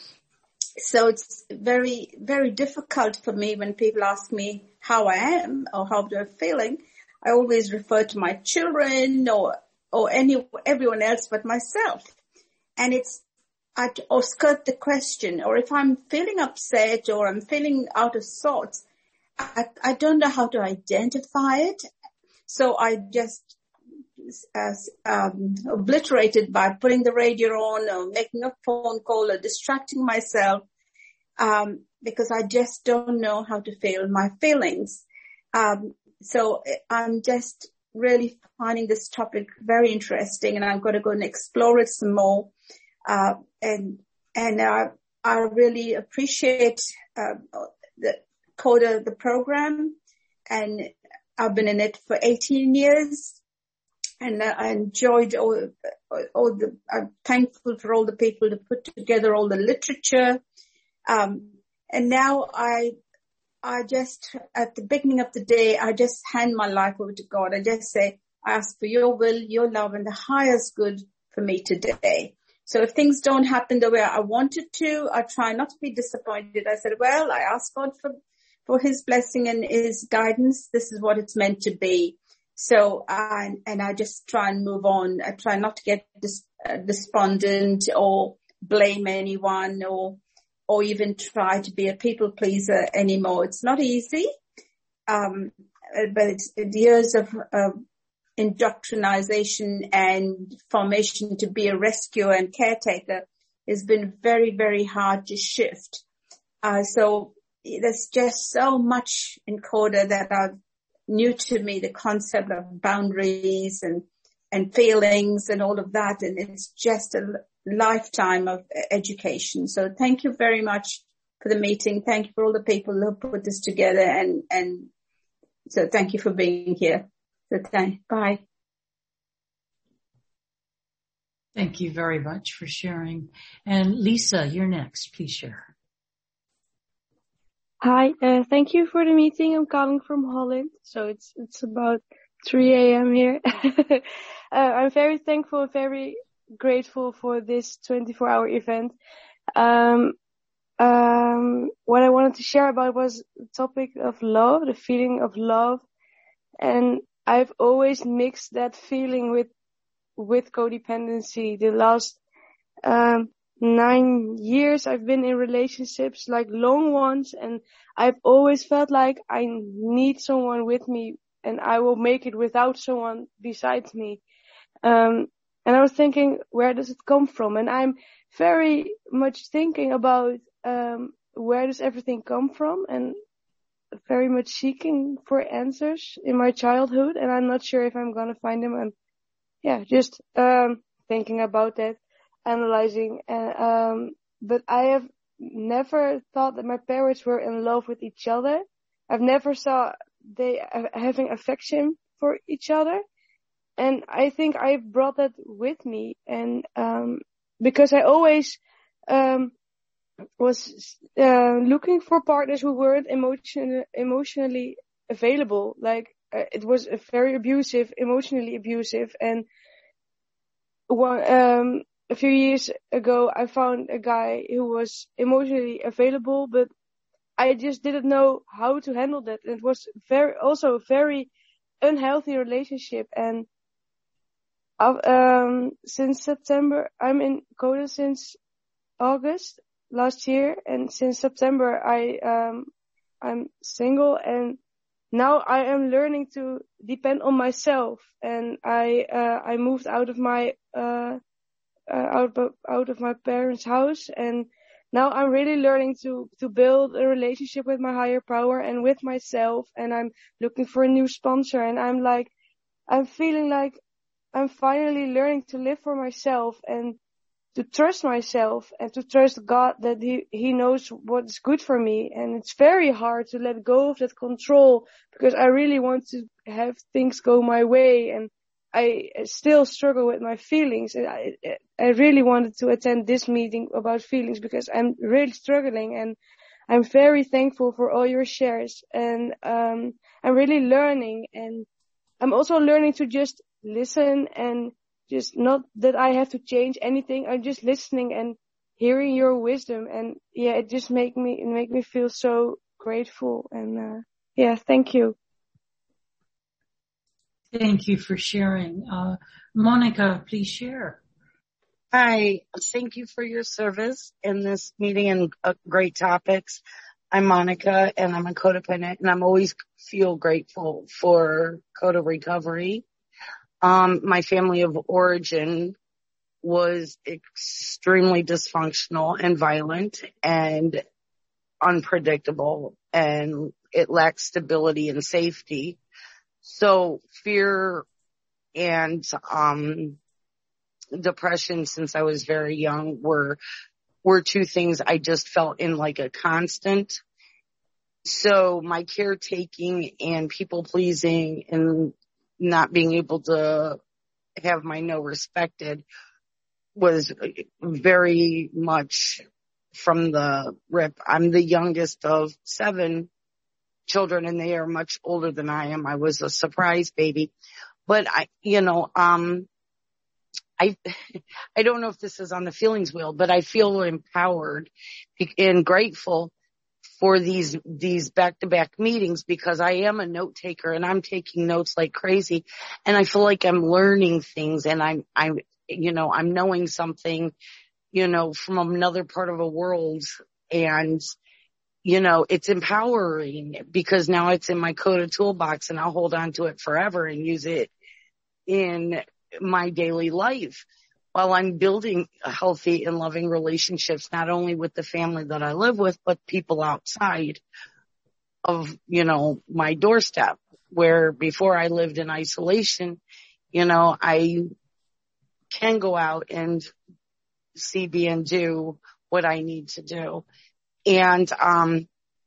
So it's very very difficult for me when people ask me how I am or how I'm feeling. I always refer to my children or, or any, everyone else but myself. And it's, I, or skirt the question, or if I'm feeling upset or I'm feeling out of sorts, I, I don't know how to identify it. So I just, uh, um, obliterate it by putting the radio on or making a phone call or distracting myself, um, because I just don't know how to feel my feelings. Um, So I'm just really finding this topic very interesting, and I'm going to go and explore it some more. Uh, and and uh, I really appreciate uh, the Coda, the program, and I've been in it for eighteen years, and uh, I enjoyed all, all the. I'm thankful for all the people to put together all the literature, um, and now I. I just, at the beginning of the day, I just hand my life over to God. I just say, I ask for your will, your love, and the highest good for me today. So if things don't happen the way I wanted to, I try not to be disappointed. I said, well, I ask God for, for his blessing and his guidance. This is what it's meant to be. So, I, and I just try and move on. I try not to get dis, uh, despondent or blame anyone or or even try to be a people pleaser anymore. It's not easy, um, but it's years of uh, indoctrination and formation to be a rescuer and caretaker has been very, very hard to shift. Uh, so there's just so much in Coda that are new to me, the concept of boundaries and, and feelings and all of that. And it's just a lifetime of education. So thank you very much for the meeting. Thank you for all the people who put this together, and, and so thank you for being here. So thank, bye. Thank you very much for sharing. And Lisa, you're next. Please share. Hi, uh, thank you for the meeting. I'm calling from Holland, so it's it's about three a.m. here. uh, I'm very thankful, very grateful for this twenty-four hour event. Um, um, what I wanted to share about was the topic of love, the feeling of love. And I've always mixed that feeling with, with codependency. The last, um, nine years I've been in relationships, like long ones, and I've always felt like I need someone with me and I will make it without someone besides me. Um, And I was thinking, where does it come from? And I'm very much thinking about um where does everything come from, and very much seeking for answers in my childhood. And I'm not sure if I'm going to find them. And yeah, just um thinking about that, analyzing. And um but I have never thought that my parents were in love with each other. I've never saw they uh, having affection for each other. And I think I brought that with me, and um because I always um was uh, looking for partners who weren't emotion emotionally available. Like uh, it was a very abusive, emotionally abusive. And one, um a few years ago, I found a guy who was emotionally available, but I just didn't know how to handle that. And it was very also a very unhealthy relationship. And Um, since September, I'm in Coda since August last year, and since September I um I'm single, and now I am learning to depend on myself, and I uh I moved out of my uh, uh out of out of my parents' house, and now I'm really learning to to build a relationship with my higher power and with myself, and I'm looking for a new sponsor, and I'm like I'm feeling like I'm finally learning to live for myself and to trust myself and to trust God that he, he knows what's good for me. And it's very hard to let go of that control because I really want to have things go my way, and I still struggle with my feelings. And I, I really wanted to attend this meeting about feelings because I'm really struggling, and I'm very thankful for all your shares, and um, I'm really learning, and I'm also learning to just listen, and just not that I have to change anything. I'm just listening and hearing your wisdom, and yeah, it just make me it make me feel so grateful, and uh, yeah, thank you. Thank you for sharing. Uh, Monica, please share. Hi, thank you for your service in this meeting and uh, great topics. I'm Monica, and I'm a codependent, and I'm always feel grateful for Coda Recovery. Um, my family of origin was extremely dysfunctional and violent and unpredictable, and it lacked stability and safety. So fear and um depression since I was very young were were two things I just felt in like a constant. So my caretaking and people pleasing and not being able to have my no respected was very much from the rip. I'm the youngest of seven children, and they are much older than I am. I was a surprise baby. But I, you know, um, I, I don't know if this is on the feelings wheel, but I feel empowered and grateful for these, these back-to-back meetings because I am a note taker and I'm taking notes like crazy, and I feel like I'm learning things, and I'm, I'm, you know, I'm knowing something, you know, from another part of the world, and, you know, it's empowering because now it's in my Coda toolbox, and I'll hold on to it forever and use it in my daily life while I'm building healthy and loving relationships, not only with the family that I live with, but people outside of, you know, my doorstep, where before I lived in isolation, you know, I can go out and see, be, and do what I need to do. And, um,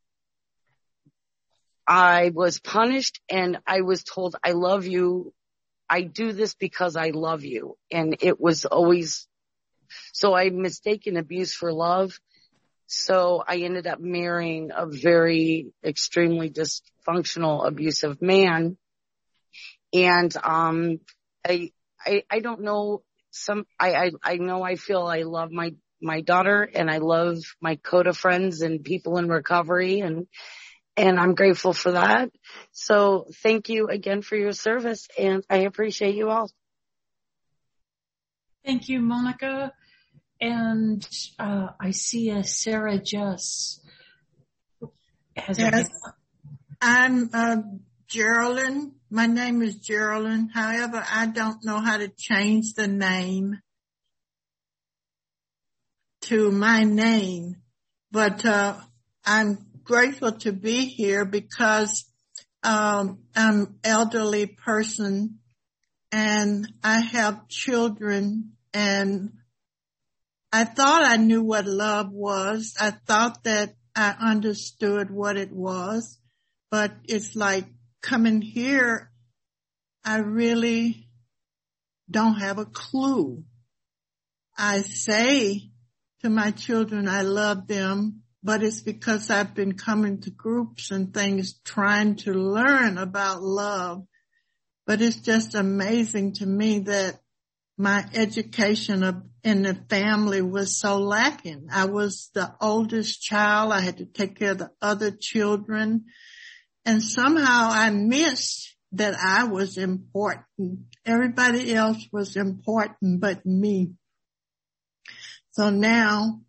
I was punished, and I was told, I love you. I do this because I love you. And it was always, so I mistaken abuse for love. So I ended up marrying a very extremely dysfunctional, abusive man. And, um, I, I, I don't know some, I, I, I know I feel I love my, my daughter, and I love my Coda friends and people in recovery, and, and I'm grateful for that. So thank you again for your service, and I appreciate you all. Thank you, Monica. And uh, I see a Sarah Jess has yes. a hand. I'm uh, Geraldine. My name is Geraldine. However, I don't know how to change the name to my name, but uh, I'm grateful to be here because um, I'm an elderly person, and I have children, and I thought I knew what love was. I thought that I understood what it was, but it's like coming here, I really don't have a clue. I say to my children I love them, but it's because I've been coming to groups and things trying to learn about love. But it's just amazing to me that my education of, in the family was so lacking. I was the oldest child. I had to take care of the other children. And somehow I missed that I was important. Everybody else was important but me. So now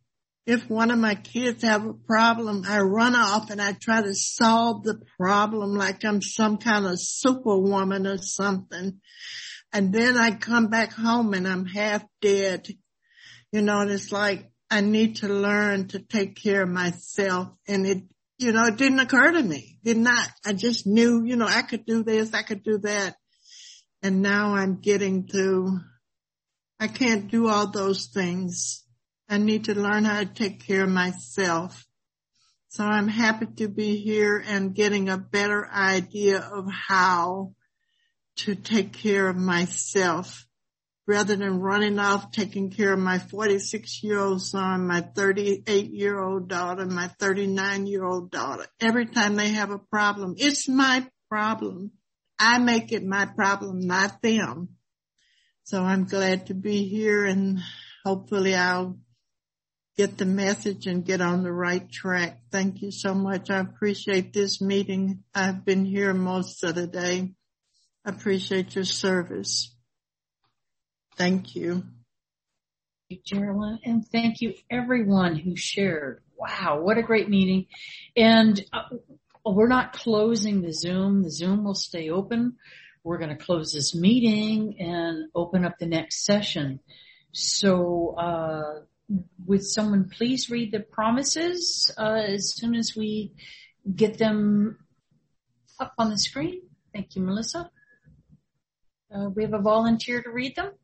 if one of my kids have a problem, I run off and I try to solve the problem like I'm some kind of superwoman or something. And then I come back home and I'm half dead. You know, and it's like I need to learn to take care of myself. And it, you know, it didn't occur to me. Did not. I just knew, you know, I could do this, I could do that. And now I'm getting to, I can't do all those things. I need to learn how to take care of myself. So I'm happy to be here and getting a better idea of how to take care of myself rather than running off taking care of my forty-six year old son, my thirty-eight year old daughter, my thirty-nine year old daughter. Every time they have a problem, it's my problem. I make it my problem, not them. So I'm glad to be here, and hopefully I'll get the message and get on the right track. Thank you so much. I appreciate this meeting. I've been here most of the day. I appreciate your service. Thank you. Thank you, Geraldine, and thank you everyone who shared. Wow, what a great meeting. And uh, we're not closing the Zoom. The Zoom will stay open. We're going to close this meeting and open up the next session. So, uh, would someone please read the promises uh, as soon as we get them up on the screen? Thank you, Melissa. Uh, we have a volunteer to read them.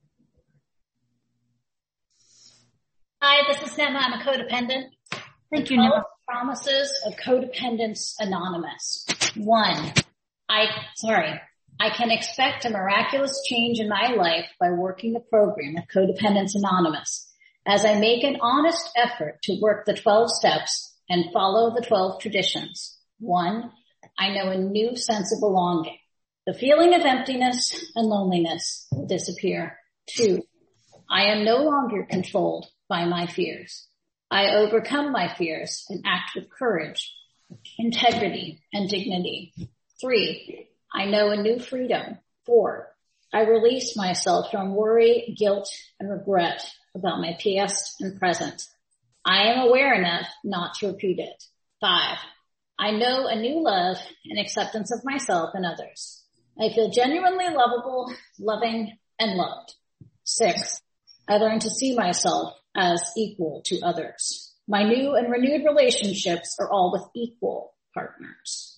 Hi, this is Nema. I'm a codependent. Thank the you, Nema. Promises of Codependence Anonymous. One, I, sorry, I can expect a miraculous change in my life by working the program of Codependence Anonymous, as I make an honest effort to work the twelve steps and follow the twelve traditions. One, I know a new sense of belonging. The feeling of emptiness and loneliness will disappear. Two, I am no longer controlled by my fears. I overcome my fears and act with courage, integrity, and dignity. Three, I know a new freedom. Four, I release myself from worry, guilt, and regret about my past and present. I am aware enough not to repeat it. Five, I know a new love and acceptance of myself and others. I feel genuinely lovable, loving, and loved. Six, I learn to see myself as equal to others. My new and renewed relationships are all with equal partners.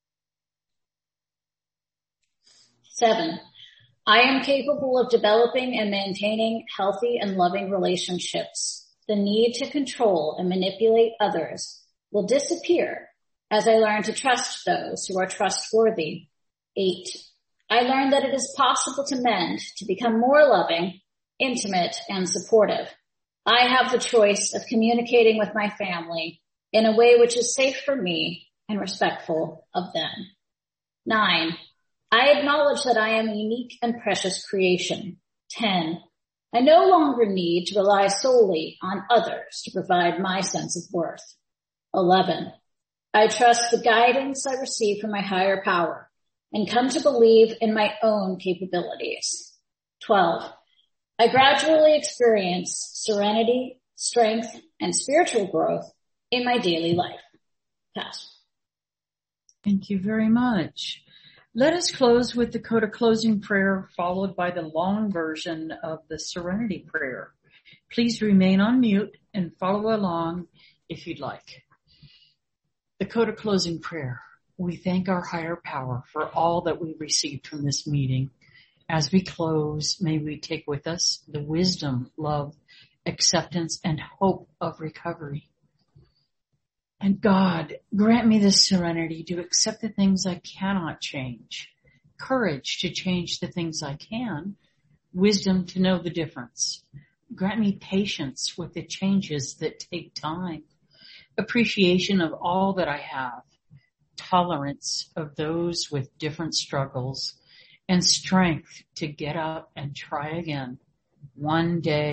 Seven, I am capable of developing and maintaining healthy and loving relationships. The need to control and manipulate others will disappear as I learn to trust those who are trustworthy. Eight, I learned that it is possible to mend, to become more loving, intimate, and supportive. I have the choice of communicating with my family in a way which is safe for me and respectful of them. Nine, I acknowledge that I am a unique and precious creation. Ten, I no longer need to rely solely on others to provide my sense of worth. Eleven, I trust the guidance I receive from my higher power and come to believe in my own capabilities. Twelve, I gradually experience serenity, strength, and spiritual growth in my daily life. Pass. Thank you very much. Let us close with the Coda closing prayer, followed by the long version of the Serenity Prayer. Please remain on mute and follow along if you'd like. The Coda closing prayer. We thank our higher power for all that we received from this meeting. As we close, may we take with us the wisdom, love, acceptance, and hope of recovery. And God, grant me the serenity to accept the things I cannot change, courage to change the things I can, wisdom to know the difference. Grant me patience with the changes that take time, appreciation of all that I have, tolerance of those with different struggles, and strength to get up and try again one day